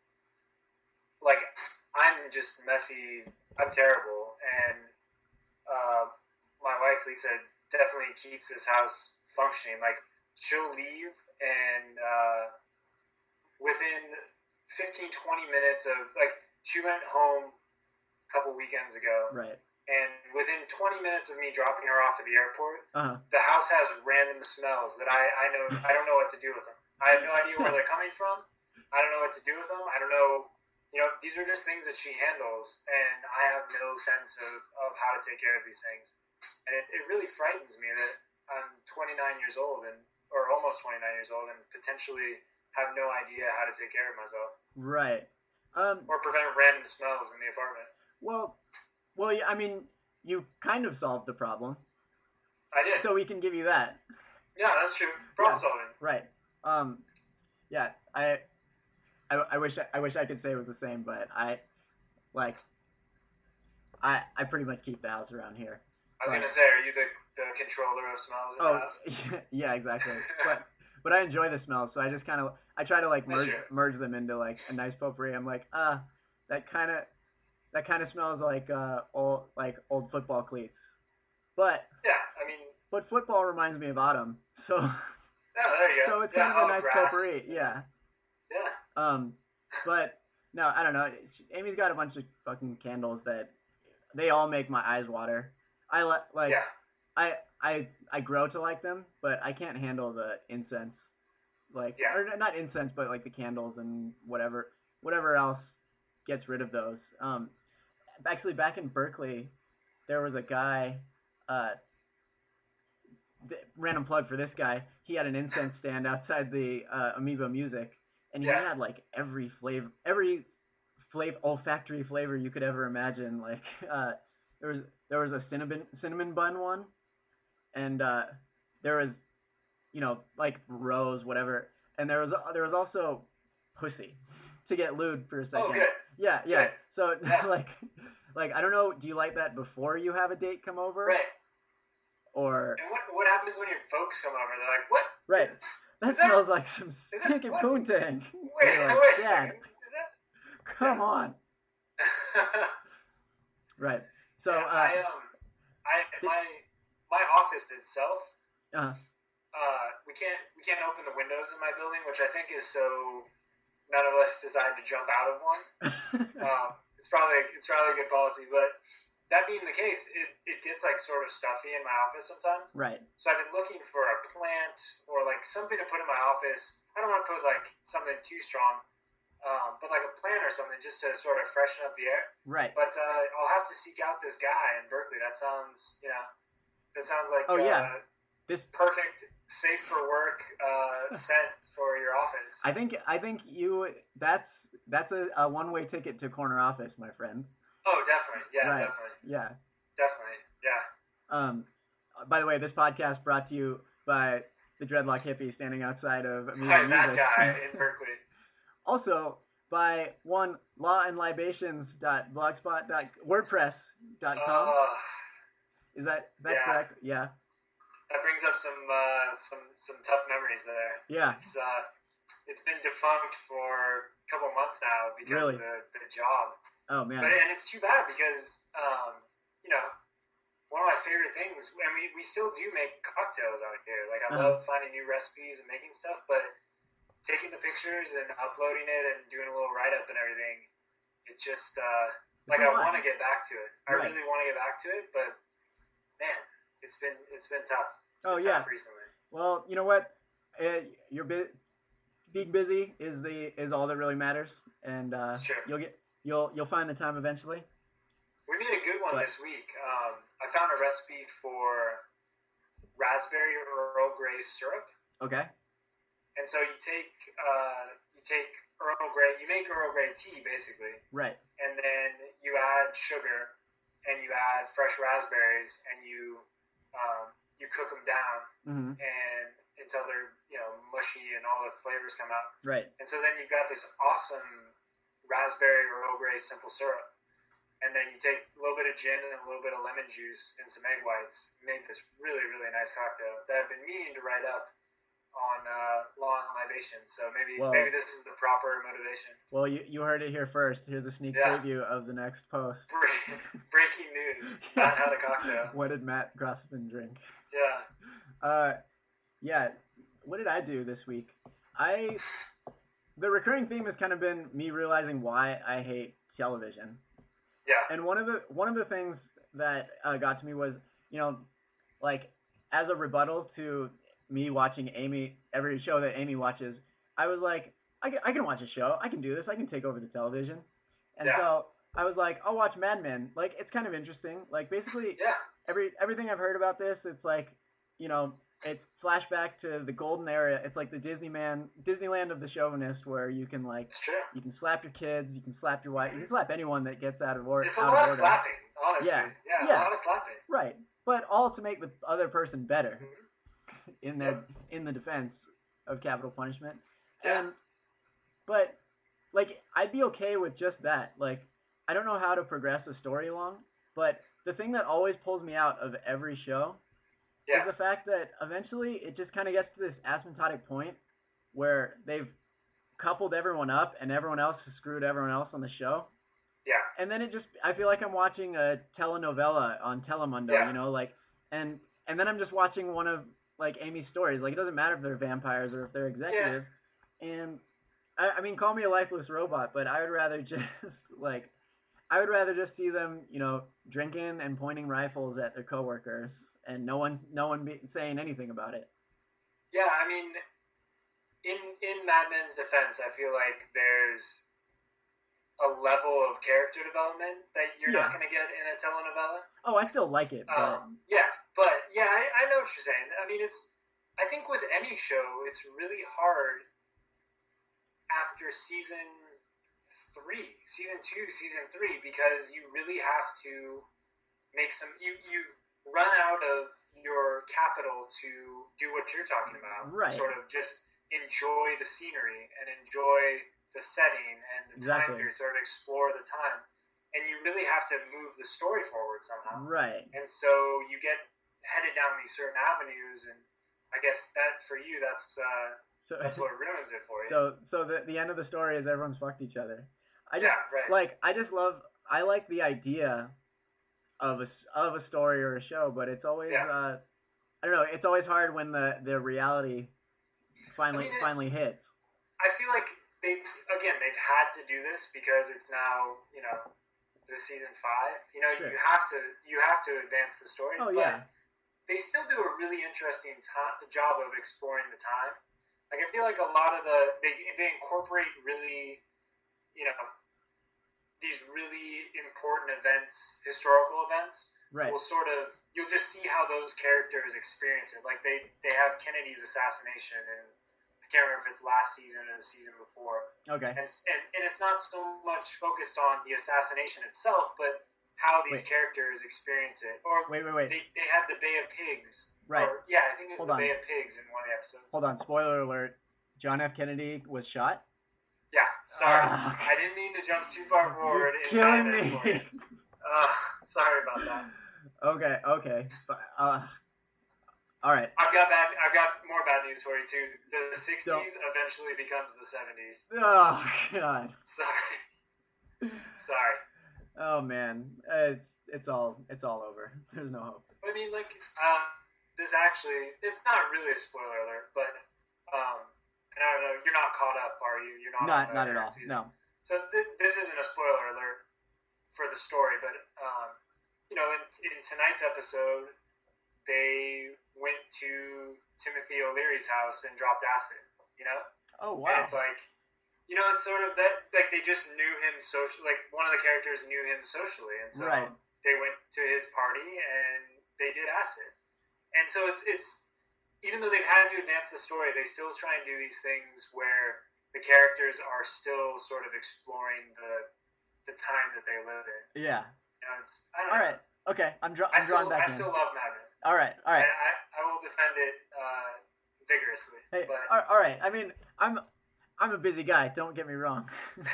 like I'm just messy. I'm terrible, and uh, my wife Lisa definitely keeps this house functioning. Like she'll leave, and uh, within fifteen, twenty minutes of like she went home a couple weekends ago, Right. and within twenty minutes of me dropping her off at the airport, Uh the house has random smells that I I know I don't know what to do with them. I have no idea where huh. they're coming from. I don't know what to do with them. I don't know. You know, these are just things that she handles, and I have no sense of, of how to take care of these things. And it, it really frightens me that I'm twenty-nine years old and or almost twenty-nine years old and potentially have no idea how to take care of myself Right. Um. or prevent random smells in the apartment. Well. Well. Yeah. I mean, you kind of solved the problem, I did. so we can give you that. Yeah, that's true. Yeah. Problem solving. Right. Um. Yeah. I. I, I wish I, I wish I could say it was the same, but I like I I pretty much keep the house around here. I was But gonna say, are you the, the controller of smells in the oh house? yeah, exactly. But but I enjoy the smell, so I just kind of I try to like That's merge true. merge them into like a nice potpourri. I'm like, ah, that kind of that kind of smells like uh old like old football cleats. But Yeah, I mean, but football reminds me of autumn, so yeah, there you go. so it's Yeah, kind of a oh, nice grass. potpourri. Yeah. Yeah. Um, but no, I don't know. Amy's got a bunch of fucking candles that they all make my eyes water. I li- like Yeah. I I I grow to like them, but I can't handle the incense. Like Yeah. or not incense, but like the candles and whatever whatever else gets rid of those. Um, actually, back in Berkeley, there was a guy. Uh, th- random plug for this guy. He had an incense stand outside the uh, Amoeba Music, and he Yeah. had like every flavor, every flavor, olfactory flavor you could ever imagine. Like uh, there was there was a cinnamon cinnamon bun one, and uh, there was you know like rose whatever, and there was there was also pussy to get lewd for a Oh, second. good. Yeah, yeah. Good. So Yeah. like like I don't know. Do you like that before you have a date come over, Right. or And what what happens when your folks come over? They're like, what? right? That Is that- smells like some is that- stinking what? poontang. Wait, You're like, wait a Dad, second. Is that? come Yeah. on. Right. So, Yeah, uh, I um, I did- my my office itself. uh, Uh, we can't we can't open the windows in my building, which I think is so none of us decide to jump out of one. um, it's probably it's probably a good policy, but that being the case, it, it gets like sort of stuffy in my office sometimes. Right. So I've been looking for a plant or like something to put in my office. I don't want to put like something too strong, um, but like a plant or something just to sort of freshen up the air. Right. But uh, I'll have to seek out this guy in Berkeley. That sounds, you know, that sounds like oh uh, yeah, this perfect, safe for work uh, scent for your office. I think I think you that's that's a, a one way ticket to corner office, my friend. Oh, definitely. Yeah, right. definitely. Yeah. Definitely. Yeah. Um, by the way, this podcast brought to you by the Dreadlock Hippie standing outside of Amusement Hi, Music. that guy in Berkeley. Also by one law and libations dot blogspot dot wordpress dot com. Uh, Is that that yeah. correct? Yeah. That brings up some uh, some some tough memories there. Yeah. It's uh, it's been defunct for a couple months now because really? of the, the job. Oh man. But and it's too bad because um, you know, one of my favorite things, and we, we still do make cocktails out here. Like I uh-huh. love finding new recipes and making stuff, but taking the pictures and uploading it and doing a little write up and everything, it's just uh, like I want to get back to it. I right. really want to get back to it, but man, it's been it's been tough. It's oh been yeah. tough recently. Well, you know what? Uh, you're bu- being busy is the is all that really matters, and uh, you'll get you'll you'll find the time eventually. We made a good one but, this week. Um, I found a recipe for raspberry Earl Grey syrup. Okay. And so you take uh, you take Earl Grey, you make Earl Grey tea basically. Right. And then you add sugar, and you add fresh raspberries, and you um, you cook them down, mm-hmm. and until they're you know mushy and all the flavors come out. Right. And so then you've got this awesome raspberry Earl Grey simple syrup. And then you take a little bit of gin and a little bit of lemon juice and some egg whites. Make this really, really nice cocktail that I've been meaning to write up on uh, Law and Libation. So maybe well, maybe this is the proper motivation. Well, you, you heard it here first. Here's a sneak yeah. preview of the next post. Breaking news. Matt had a cocktail. What did Matt Grossman drink? Yeah. Uh, yeah. What did I do this week? I the recurring theme has kind of been me realizing why I hate television. Yeah. And one of the one of the things that uh, got to me was, you know, like as a rebuttal to me watching Amy, every show that Amy watches, I was like, I can, I can watch a show. I can do this. I can take over the television. And yeah. so I was like, I'll watch Mad Men. Like, it's kind of interesting. Like, basically, yeah. every everything I've heard about this, it's like, you know, it's flashback to the golden era. It's like the Disney man, Disneyland of the chauvinist, where you can like, you can slap your kids, you can slap your wife, you can slap anyone that gets out of order. It's a lot of slapping, honestly. Yeah. yeah, yeah, a lot of slapping. Right, but all to make the other person better mm-hmm. in their in the defense of capital punishment. Yeah. And but like I'd be okay with just that. Like I don't know how to progress a story along, but the thing that always pulls me out of every show. Yeah. Is the fact that eventually it just kind of gets to this asymptotic point where they've coupled everyone up and everyone else has screwed everyone else on the show. Yeah. And then it just, I feel like I'm watching a telenovela on Telemundo, yeah. you know, like, and and then I'm just watching one of like Amy's stories. Like it doesn't matter if they're vampires or if they're executives. Yeah. And I, I mean, call me a lifeless robot, but I would rather just like. I would rather just see them, you know, drinking and pointing rifles at their coworkers, and no one's no one be saying anything about it. Yeah, I mean, in in Mad Men's defense, I feel like there's a level of character development that you're yeah. not going to get in a telenovela. Oh, I still like it. But... Um, yeah, but yeah, I, I know what you're saying. I mean, it's I think with any show, it's really hard after season. Three, season two, season three, because you really have to make some. You you run out of your capital to do what you're talking about. Right. Sort of just enjoy the scenery and enjoy the setting and the exactly. time period. Sort of explore the time, and you really have to move the story forward somehow. Right. And so you get headed down these certain avenues, and I guess that for you, that's uh, so, that's what ruins it for you. So so the the end of the story is everyone's fucked each other. I just, yeah, right. like, I just love, I like the idea of a, of a story or a show, but it's always, yeah. uh, I don't know, it's always hard when the, the reality finally I mean, it, finally hits. I feel like they again they've had to do this because it's now you know the season five. You know Sure. you have to you have to advance the story. Oh, but yeah. They still do a really interesting to- job of exploring the time. Like I feel like a lot of the they they incorporate really you know these really important events, historical events. Right. Will sort of you'll just see how those characters experience it. Like they they have Kennedy's assassination and. I can't remember if it's last season or the season before. Okay. And it's, and, and it's not so much focused on the assassination itself, but how these Wait. characters experience it. Or Wait, wait, wait. They, they had the Bay of Pigs. Right. Or, yeah, I think it was Hold the on. Bay of Pigs in one of the episodes. Hold on. Spoiler alert. John F. Kennedy was shot. Yeah, sorry. Ah. I didn't mean to jump too far forward. You're killing me. Uh, sorry about that. Okay, okay. Uh, all right. I've got bad. I've got more bad news for you too. The sixties Don't. eventually becomes the seventies. Oh, God. Sorry. Sorry. Oh, man. It's it's all it's all over. There's no hope. I mean, like, uh, this actually, it's not really a spoiler alert, but, um, and I don't know, you're not caught up, are you? You're not. Not on the not at all. season. No. So th- this isn't a spoiler alert for the story, but, um, you know, in, in tonight's episode, they went to Timothy O'Leary's house and dropped acid, you know? Oh, And wow. it's like, you know, it's sort of that, like, they just knew him socially, like, one of the characters knew him socially, and so Right. they went to his party and they did acid. And so it's, it's, even though they've had to advance the story, they still try and do these things where the characters are still sort of exploring the, the time that they live in. Yeah. You know, it's, I don't All know. right. Okay. I'm, dra- I I'm still, drawn back I in. still love Mad Men. All right. All right. And I, I will defend it uh, vigorously. Hey, but all all right. I mean, I'm I'm a busy guy. Don't get me wrong.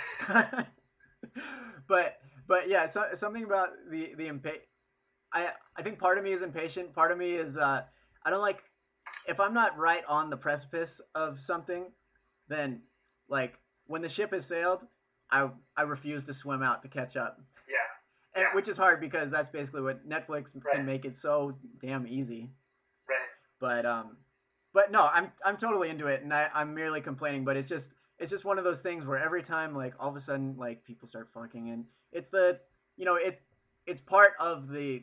but but yeah, so, something about the the impa- I I think part of me is impatient. Part of me is uh, I don't like if I'm not right on the precipice of something, then like when the ship has sailed, I I refuse to swim out to catch up. yeah, And, Yeah. which is hard because that's basically what Netflix Right. can make it so damn easy. right. But um, but no, I'm I'm totally into it, and I I'm merely complaining. But it's just it's just one of those things where every time like all of a sudden like people start fucking, and it's the you know it it's part of the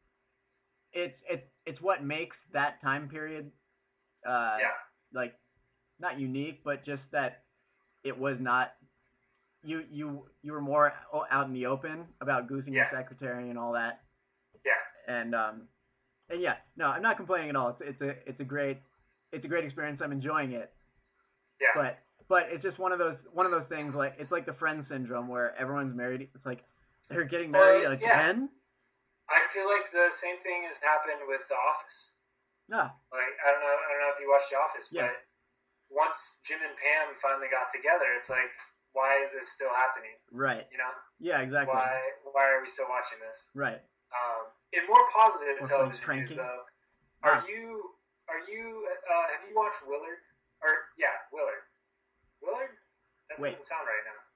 it's it it's what makes that time period uh Yeah. like not unique, but just that it was not you you you were more o- out in the open about goosing your Yeah. secretary and all that. Yeah. And um and yeah, no, I'm not complaining at all. It's it's a it's a great it's a great experience. I'm enjoying it. Yeah. But but it's just one of those one of those things like it's like the Friends syndrome where everyone's married. It's like they're getting married Well, yeah. again. I feel like the same thing has happened with The Office. Ah, Like I don't know, I don't know if you watched The Office, Yes. but once Jim and Pam finally got together, it's like, why is this still happening? right. You know, Yeah, exactly. why why are we still watching this? Right. Um, in more positive Or television cranky. news, though, are Ah. you are you uh, have you watched Willard? Or yeah, Willard. Willard? That Wait. doesn't sound right now.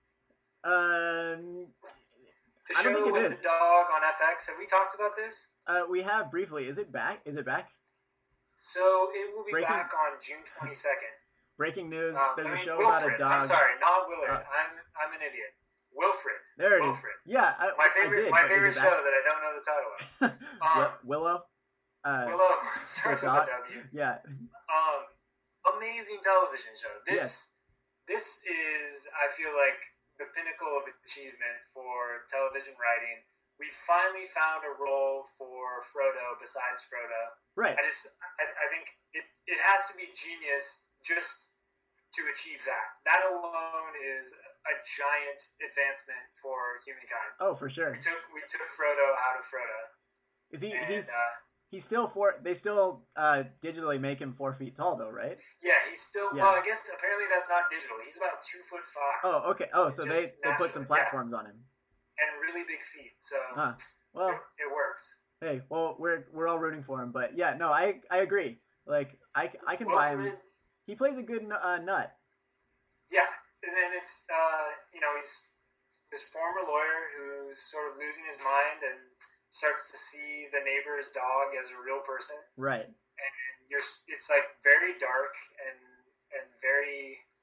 Um, The I don't show think it with is. the dog on F X. Have we talked about this? uh, we have briefly. Is it back? Is it back? So it will be Breaking- back on June twenty second. Breaking news. Um, There's I a mean, show Wilfred. about a dog. I'm sorry, not Willard. Uh, I'm I'm an idiot. Wilfred. There it is. Wilfred. Yeah, I, My I favorite did. my but favorite is it show back? that I don't know the title of. Wi- Um, Willow. Uh, Willow starts with dog? a W. Yeah. Um, amazing television show. This Yes. this is I feel like the pinnacle of achievement for television writing. We finally found a role for Frodo besides Frodo. Right. I just I, I think it, it has to be genius just to achieve that. That alone is a giant advancement for humankind. Oh, for sure. We took we took Frodo out of Frodo. Is he? And, He's uh, he's still four. They still uh, digitally make him four feet tall, though, right? yeah, he's still Yeah. well. I guess apparently that's not digital. He's about two foot five Oh, okay. Oh, so Just they they put some naturally, yeah. platforms on him. and really big feet. So Huh. Well, it, it works. hey, well, we're we're all rooting for him, but yeah, no, I I agree. Like I, I can buy him. Wilfred, He plays a good nu- uh, nut. yeah, and then it's uh, you know he's this former lawyer who's sort of losing his mind and starts to see the neighbor's dog as a real person. Right. And you're it's like very dark and and very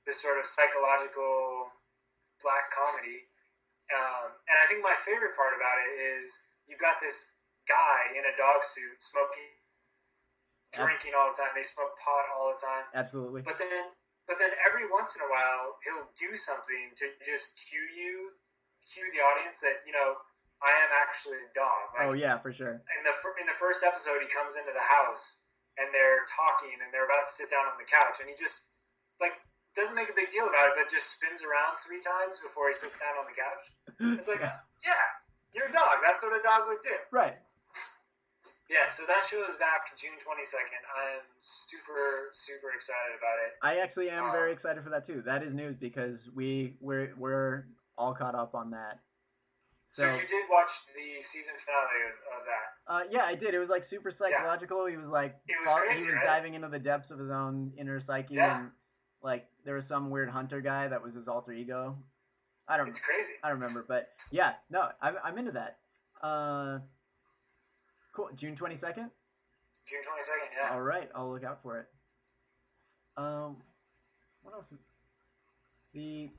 this sort of psychological black comedy. Um, and I think my favorite part about it is you've got this guy in a dog suit smoking, drinking all the time. They smoke pot all the time. Absolutely. But then, but then every once in a while, he'll do something to just cue you, cue the audience that, you know, I am actually a dog. Like, oh yeah, for sure. In the in the first episode, he comes into the house and they're talking and they're about to sit down on the couch, and he just like doesn't make a big deal about it, but just spins around three times before he sits down on the couch. It's like, yeah, you're a dog. That's what a dog would do. Right. Yeah. So that show is back June twenty-second. I am super super excited about it. I actually am um, very excited for that too. That is news because we we're we're all caught up on that. So, so you did watch the season finale of, of that? Uh, yeah, I did. It was like super psychological. Yeah. He was like, it was crazy, he was right? diving into the depths of his own inner psyche, yeah. and like there was some weird hunter guy that was his alter ego. I don't. It's crazy. I don't remember, but yeah, no, I'm I'm into that. Uh, cool. June twenty second. June twenty second. Yeah. All right, I'll look out for it. Um, what else is the?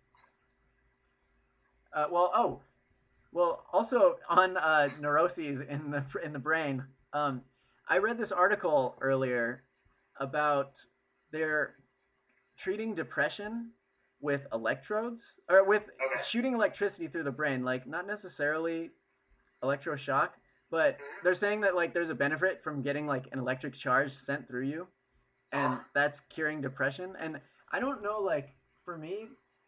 Uh, well, oh. Well, also on uh, neuroses in the in the brain, um, I read this article earlier about they're treating depression with electrodes or with okay. shooting electricity through the brain, like not necessarily electroshock, but they're saying that like there's a benefit from getting like an electric charge sent through you, and uh-huh. that's curing depression. And I don't know, like for me,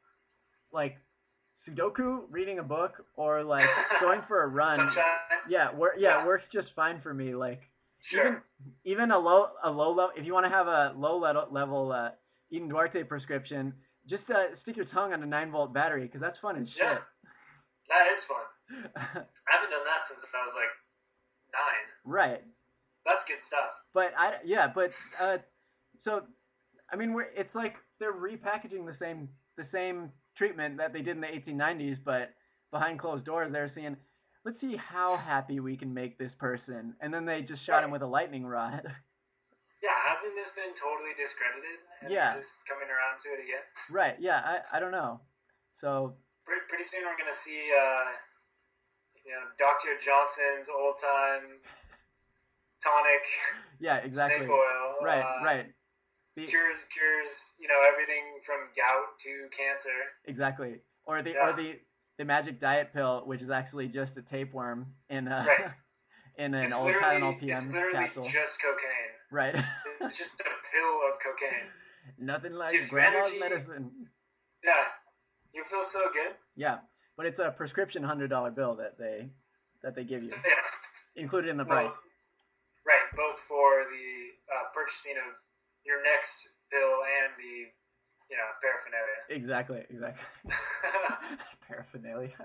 like. Sudoku, reading a book, or like going for a run. Sunshine. Yeah, wor- yeah, yeah, it works just fine for me. Like sure. even even a low a low level. If you want to have a low level level uh, Eden Duarte prescription, just uh, stick your tongue on a nine volt battery because that's fun as shit. Yeah, that is fun. I haven't done that since I was like nine. Right. That's good stuff. But I yeah, but uh, so I mean we're it's like they're repackaging the same the same. treatment that they did in the eighteen nineties, but behind closed doors they're seeing, let's see how happy we can make this person, and then they just shot right. him with a lightning rod. Yeah, hasn't this been totally discredited? And yeah. just coming around to it again? Right, yeah, I, I don't know. So pretty, pretty soon we're gonna see uh, you know, Doctor Johnson's old time tonic. Yeah, exactly. Snake oil. Right, uh, right. The, cures cures you know everything from gout to cancer. Exactly, or the yeah. or the the magic diet pill, which is actually just a tapeworm in a right. in an it's old Tylenol P M it's literally capsule. Just cocaine. Right. It's just a pill of cocaine. Nothing like Gives grandma's energy. medicine. Yeah, you feel so good. Yeah, but it's a prescription hundred dollar bill that they that they give you, yeah. included in the well, price. Right, both for the uh, purchasing of your next bill and the, you know, paraphernalia. Exactly, exactly. Paraphernalia.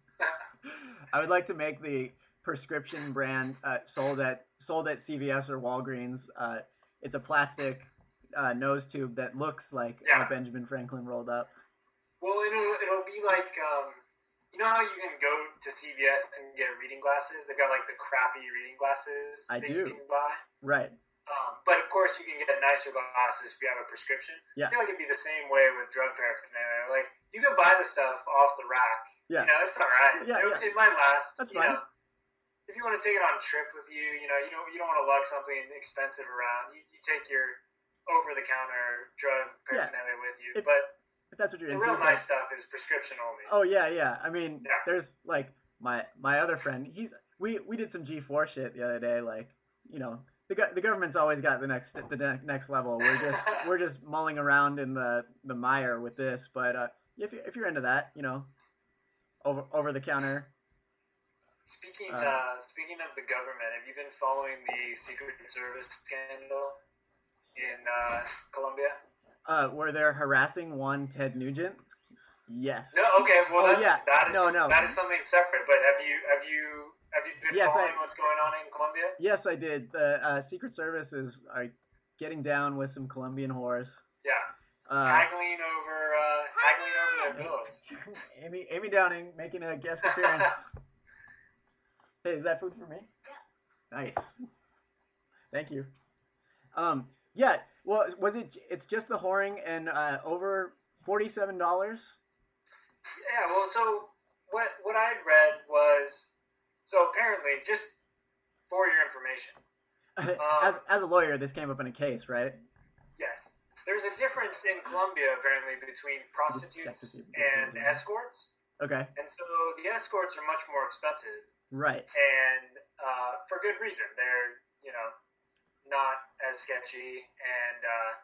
I would like to make the prescription brand uh, sold at sold at C V S or Walgreens. Uh, it's a plastic uh, nose tube that looks like yeah. a Benjamin Franklin rolled up. Well, it'll it'll be like um, you know how you can go to C V S and get reading glasses? They've got like the crappy reading glasses I that do. you can buy. Right. Um, but of course, you can get nicer glasses if you have a prescription. Yeah. I feel like it'd be the same way with drug paraphernalia. Like, you can buy the stuff off the rack. Yeah. You know, it's all right. Yeah, it, yeah. it might last. That's you fine. Know. If you want to take it on a trip with you, you know, you don't you don't want to lug something expensive around. You, you take your over-the-counter drug paraphernalia yeah. with you. If, but if that's what you're the into, real like, nice stuff is prescription only. Oh yeah, yeah. I mean, yeah. there's like my my other friend. He's we we did some G four shit the other day. Like, you know. The, the government's always got the next the next level. We're just we're just mulling around in the, the mire with this. But uh, if you, if you're into that, you know, over over the counter. Speaking uh, uh, speaking of the government, have you been following the Secret Service scandal in uh, Colombia? Uh, where they're harassing one Ted Nugent? Yes. No. Okay. Well, oh, that's, yeah. that is no, no. that is something separate. But have you have you have you been yes, following I, what's going on in Colombia? Yes, I did. The uh, Secret Service is are getting down with some Colombian whores. Yeah. Uh, haggling over uh, haggling over their bills. Amy Amy Downing making a guest appearance. Hey, is that food for me? Yeah. Nice. Thank you. Um, Yeah. Well, was it? It's just the whoring and uh, over forty-seven dollars. Yeah, well, so what what I'd read was so apparently just for your information, as um, as a lawyer, this came up in a case, right? yes, there's a difference in Colombia apparently between Just check to see prostitutes if the good and deals are there. escorts, Okay. and so the escorts are much more expensive, Right. and uh, for good reason. They're you know not as sketchy, and uh,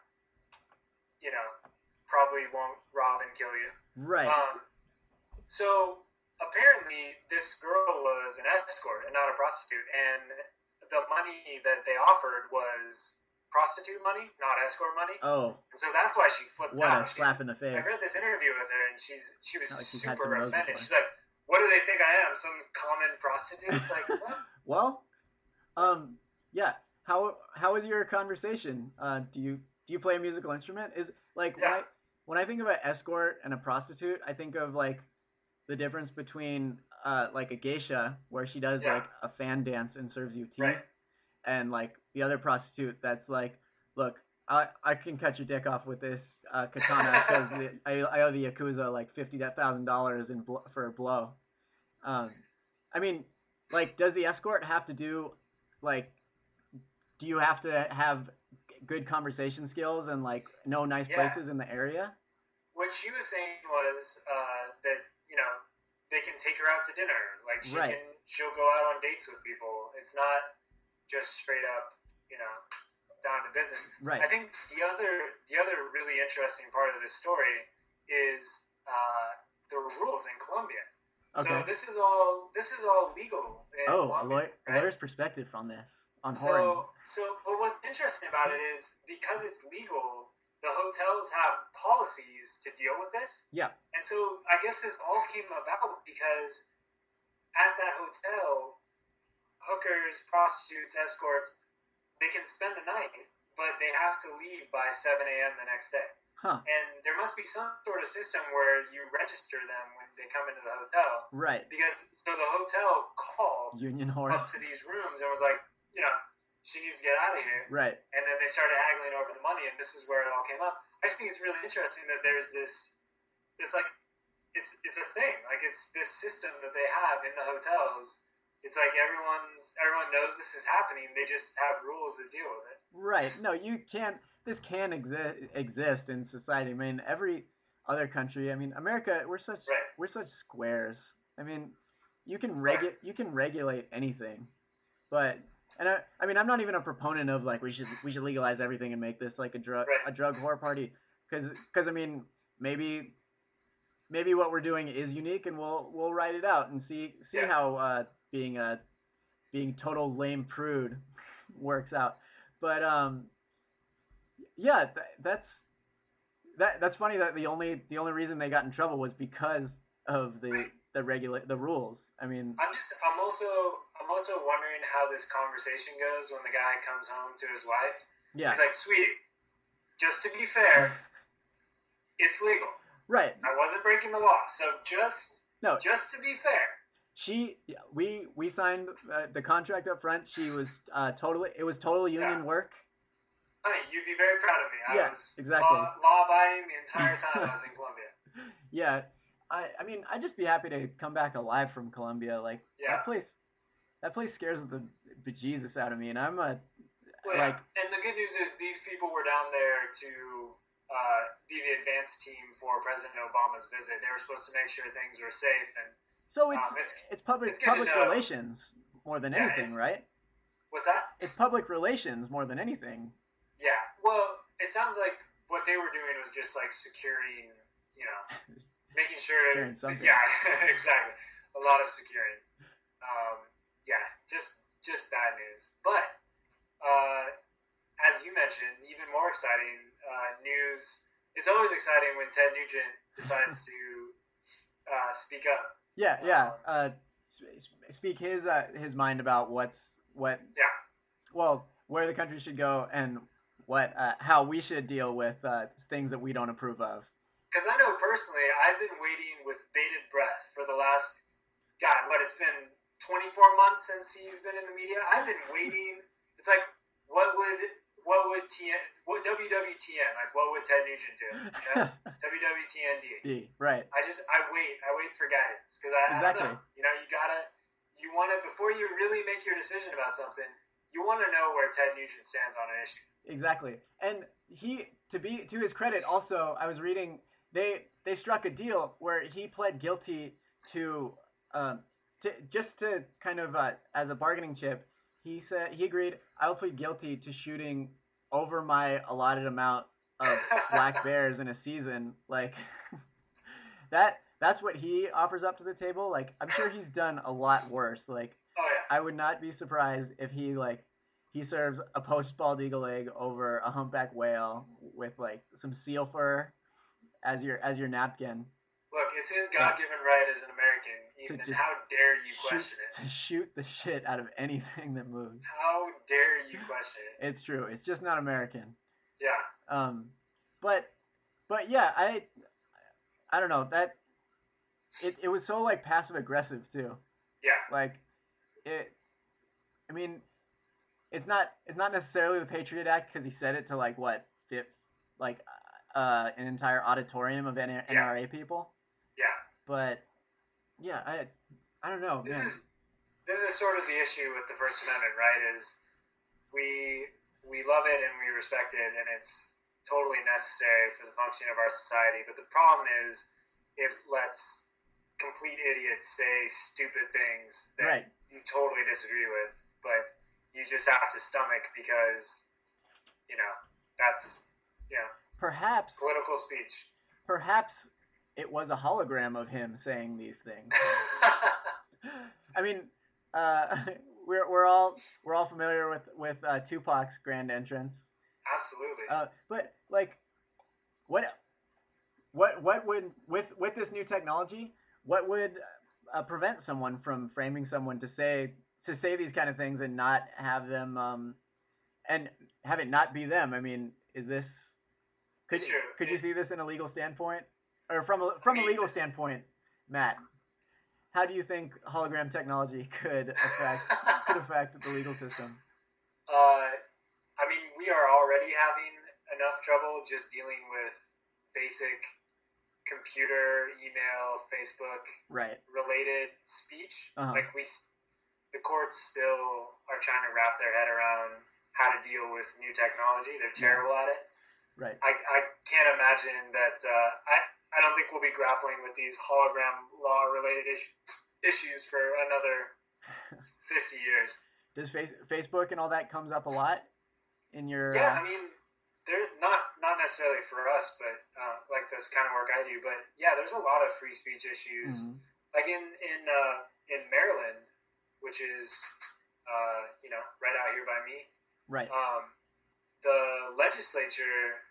you know probably won't rob and kill you. Right. Um, So apparently, this girl was an escort and not a prostitute, and the money that they offered was prostitute money, not escort money. Oh, And so that's why she flipped what a out. She's, slap in the I face. read this interview with her, and she's she was Not like she's had some super of those offended. before. She's like, "What do they think I am? Some common prostitute?" It's like, what? Well, um, yeah. How how is your conversation? Uh, do you do you play a musical instrument? Is like when I Yeah, when I think of an escort and a prostitute, I think of like the difference between uh like a geisha where she does yeah, like a fan dance and serves you tea, right. and like the other prostitute that's like, look, I I can cut your dick off with this uh, katana because I I owe the yakuza like fifty thousand dollars in bl- for a blow. Um, I mean, like, does the escort have to do like do you have to have good conversation skills and like know nice Yeah, places in the area? what she was saying was uh, that you know they can take her out to dinner. Like she Right, can, she'll go out on dates with people. It's not just straight up, you know, down to business. right. I think the other the other really interesting part of this story is uh, the rules in Colombia. So Okay. this is all this is all legal in Oh, a Colombia, lawyer, a right? lawyer's perspective on this, on whoring. So, so, but what's interesting about it is because it's legal, the hotels have policies to deal with this. Yeah, And so I guess this all came about because at that hotel, hookers, prostitutes, escorts, they can spend the night, but they have to leave by seven a m the next day. huh, And there must be some sort of system where you register them when they come into the hotel. right. Because so the hotel called Union up whores. to these rooms and was like, you know, she needs to get out of here. Right. And then they started haggling over the money, and this is where it all came up. I just think it's really interesting that there's this. It's like it's it's a thing. Like it's this system that they have in the hotels. It's like everyone's everyone knows this is happening. They just have rules that deal with it. Right. No, you can't. This can exist exist in society. I mean, every other country. I mean, America. We're such Right. we're such squares. I mean, you can Right. regu- you can regulate anything, but and I, I mean, I'm not even a proponent of like we should we should legalize everything and make this like a drug Right. a drug whore party, because because I mean maybe maybe what we're doing is unique and we'll we'll write it out and see see Yeah. how uh, being a being total lame prude works out. But um, yeah, th- that's that that's funny that the only the only reason they got in trouble was because of the Right. the regulate the rules. I mean, I'm just. I'm also. I'm also wondering how this conversation goes when the guy comes home to his wife. yeah, He's like, "Sweetie, just to be fair, it's legal. right. I wasn't breaking the law. So just, No, just to be fair, she we we signed uh, the contract up front. She was uh, totally it was total union yeah, work. honey, you'd be very proud of me. I Yeah, was exactly. law, law abiding the entire time I was in Colombia. Yeah, I I mean I'd just be happy to come back alive from Colombia. Like Yeah. that place, that place scares the bejesus out of me, and I'm a Well, like yeah. And the good news is these people were down there to uh, be the advance team for President Obama's visit. They were supposed to make sure things were safe, and so it's um, it's it's public it's good to public know. relations more than Yeah, anything, it's right? what's that? It's public relations more than anything. Yeah. Well, it sounds like what they were doing was just like securing, you know, making sure. Securing something. Yeah, exactly. A lot of securing. Um, yeah, just just bad news. But uh, as you mentioned, even more exciting uh, news. It's always exciting when Ted Nugent decides to uh, speak up. Yeah, yeah. Um, Uh, speak his uh, his mind about what's what. yeah. Well, where the country should go and what uh, how we should deal with uh, things that we don't approve of. Because I know personally, I've been waiting with bated breath for the last, God, what, it's been twenty-four months since he's been in the media. I've been waiting. It's like, what would what would T N, what W W T N, like what would Ted Nugent do? You know? W W T N D. D, right. I just, I wait, I wait for guidance because I, Exactly. I don't know. You know, you gotta, you want to, before you really make your decision about something, you want to know where Ted Nugent stands on an issue. Exactly. And he, to be to his credit, also, I was reading, they they struck a deal where he pled guilty to, um, to just to kind of, uh, as a bargaining chip, he said, he agreed, I will plead guilty to shooting over my allotted amount of black bears in a season. Like, that, that's what he offers up to the table. Like, I'm sure he's done a lot worse. Like, Oh, yeah. I would not be surprised if he, like, he serves a poached bald eagle egg over a humpback whale with, like, some seal fur as your as your napkin. Look, it's his God-given right as an American, Ethan, and how dare you shoot, question it? To shoot the shit out of anything that moves. How dare you question it? It's true. It's just not American. Yeah. Um, but, but yeah, I, I don't know, that, it, it was so, like, passive-aggressive, too. Yeah. Like, it, I mean, it's not, it's not necessarily the Patriot Act, because he said it to, like, what, fifth, like, uh, an entire auditorium of N R A yeah. people. Yeah. But, yeah, I, I don't know, this man. Is, this is sort of the issue with the First Amendment, right, is we, we love it and we respect it, and it's totally necessary for the functioning of our society, but the problem is it lets complete idiots say stupid things that right. you totally disagree with, but you just have to stomach because, you know, that's, you know, perhaps political speech. Perhaps it was a hologram of him saying these things. I mean, uh, we're we're all we're all familiar with with uh, Tupac's grand entrance. Absolutely. Uh, but like, what what what would with with this new technology? What would uh, prevent someone from framing someone to say to say these kind of things and not have them um, and have it not be them? I mean, is this could sure. could it, you see this in a legal standpoint, or from a from I mean, a legal standpoint, Matt? How do you think hologram technology could affect could affect the legal system? Uh, I mean, we are already having enough trouble just dealing with basic computer, email, Facebook right. related speech. Uh-huh. Like we, the courts still are trying to wrap their head around how to deal with new technology. They're terrible yeah. at it. Right. I, I can't imagine that. Uh, I I don't think we'll be grappling with these hologram law related is- issues for another fifty years. Does face, Facebook and all that comes up a lot in your? Yeah, uh... I mean, they're not not necessarily for us, but uh, like this kind of work I do. But yeah, there's a lot of free speech issues. Mm-hmm. Like in in uh, in Maryland, which is uh, you know right out here by me. Right. Um, the legislature.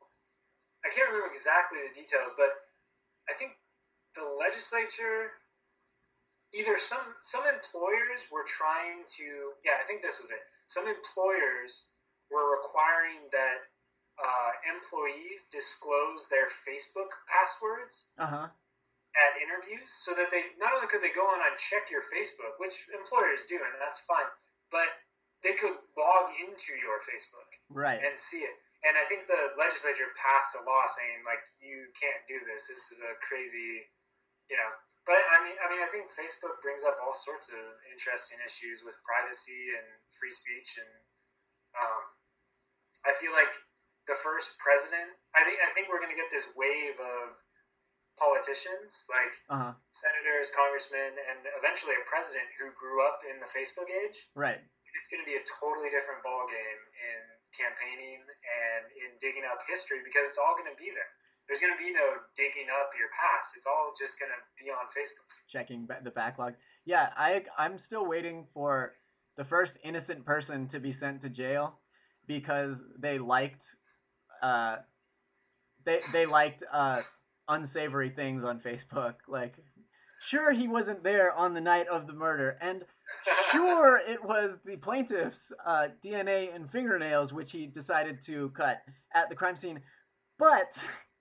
I can't remember exactly the details, but I think the legislature, either some some employers were trying to, yeah, I think this was it. Some employers were requiring that uh, employees disclose their Facebook passwords uh-huh. at interviews, so that they not only could they go on and check your Facebook, which employers do, and that's fine, but they could log into your Facebook right. and see it. And I think the legislature passed a law saying, like, you can't do this. This is a crazy, you know. But I mean, I mean, I think Facebook brings up all sorts of interesting issues with privacy and free speech, and um, I feel like the first president. I think I think we're going to get this wave of politicians, like uh-huh. senators, congressmen, and eventually a president who grew up in the Facebook age. Right. It's going to be a totally different ballgame in campaigning and in digging up history, because it's all going to be there. There's going to be no digging up your past. It's all just going to be on Facebook. Checking the backlog. Yeah, I, I'm still waiting for the first innocent person to be sent to jail because they liked, uh, they they liked uh, unsavory things on Facebook. Like, sure, he wasn't there on the night of the murder, and sure, it was the plaintiff's uh, D N A and fingernails which he decided to cut at the crime scene. But,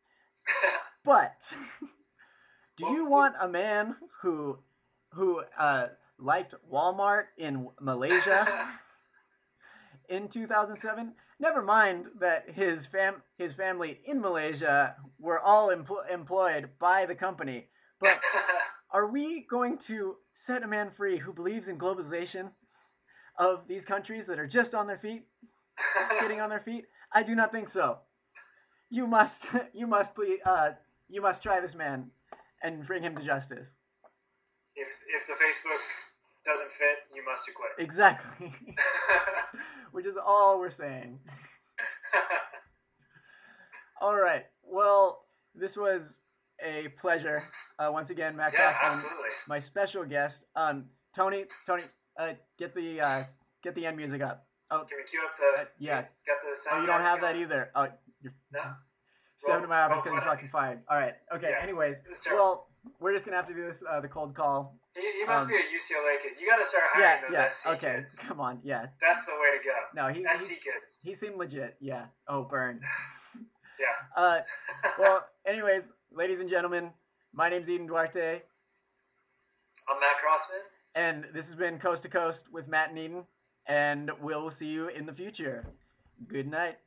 but, do you want a man who, who uh, liked Walmart in Malaysia in two thousand seven. Never mind that his fam his family in Malaysia were all empl- employed by the company. But are we going to set a man free who believes in globalization of these countries that are just on their feet, getting on their feet? I do not think so. You must, you must please, uh, you must try this man and bring him to justice. If if the Facebook doesn't fit, you must quit. Exactly. Which is all we're saying. All right. Well, this was a pleasure. Uh, once again, Matt Yeah, Crossman, absolutely. my special guest. Um, Tony, Tony, uh, get the uh, get the end music up. Oh, Can we cue up the? Uh, yeah. Got the sound. oh, you don't effects have that going? either. Oh, you're No. step into my office well, because you're why not? fucking fired. All right. Okay. Yeah, Anyways, this is terrible. well, we're just gonna have to do this uh, the cold call. You, you must um, be a U C L A kid. You got to start Yeah. hiring those Yeah. S C Okay. kids. Come on. Yeah. That's the way to go. No, he S he, C kids. he seemed legit. Yeah. Oh, burn. Yeah. Uh, well, anyways, ladies and gentlemen, my name's Eden Duarte, I'm Matt Crossman. and this has been Coast to Coast with Matt and Eden, and we'll see you in the future. Good night.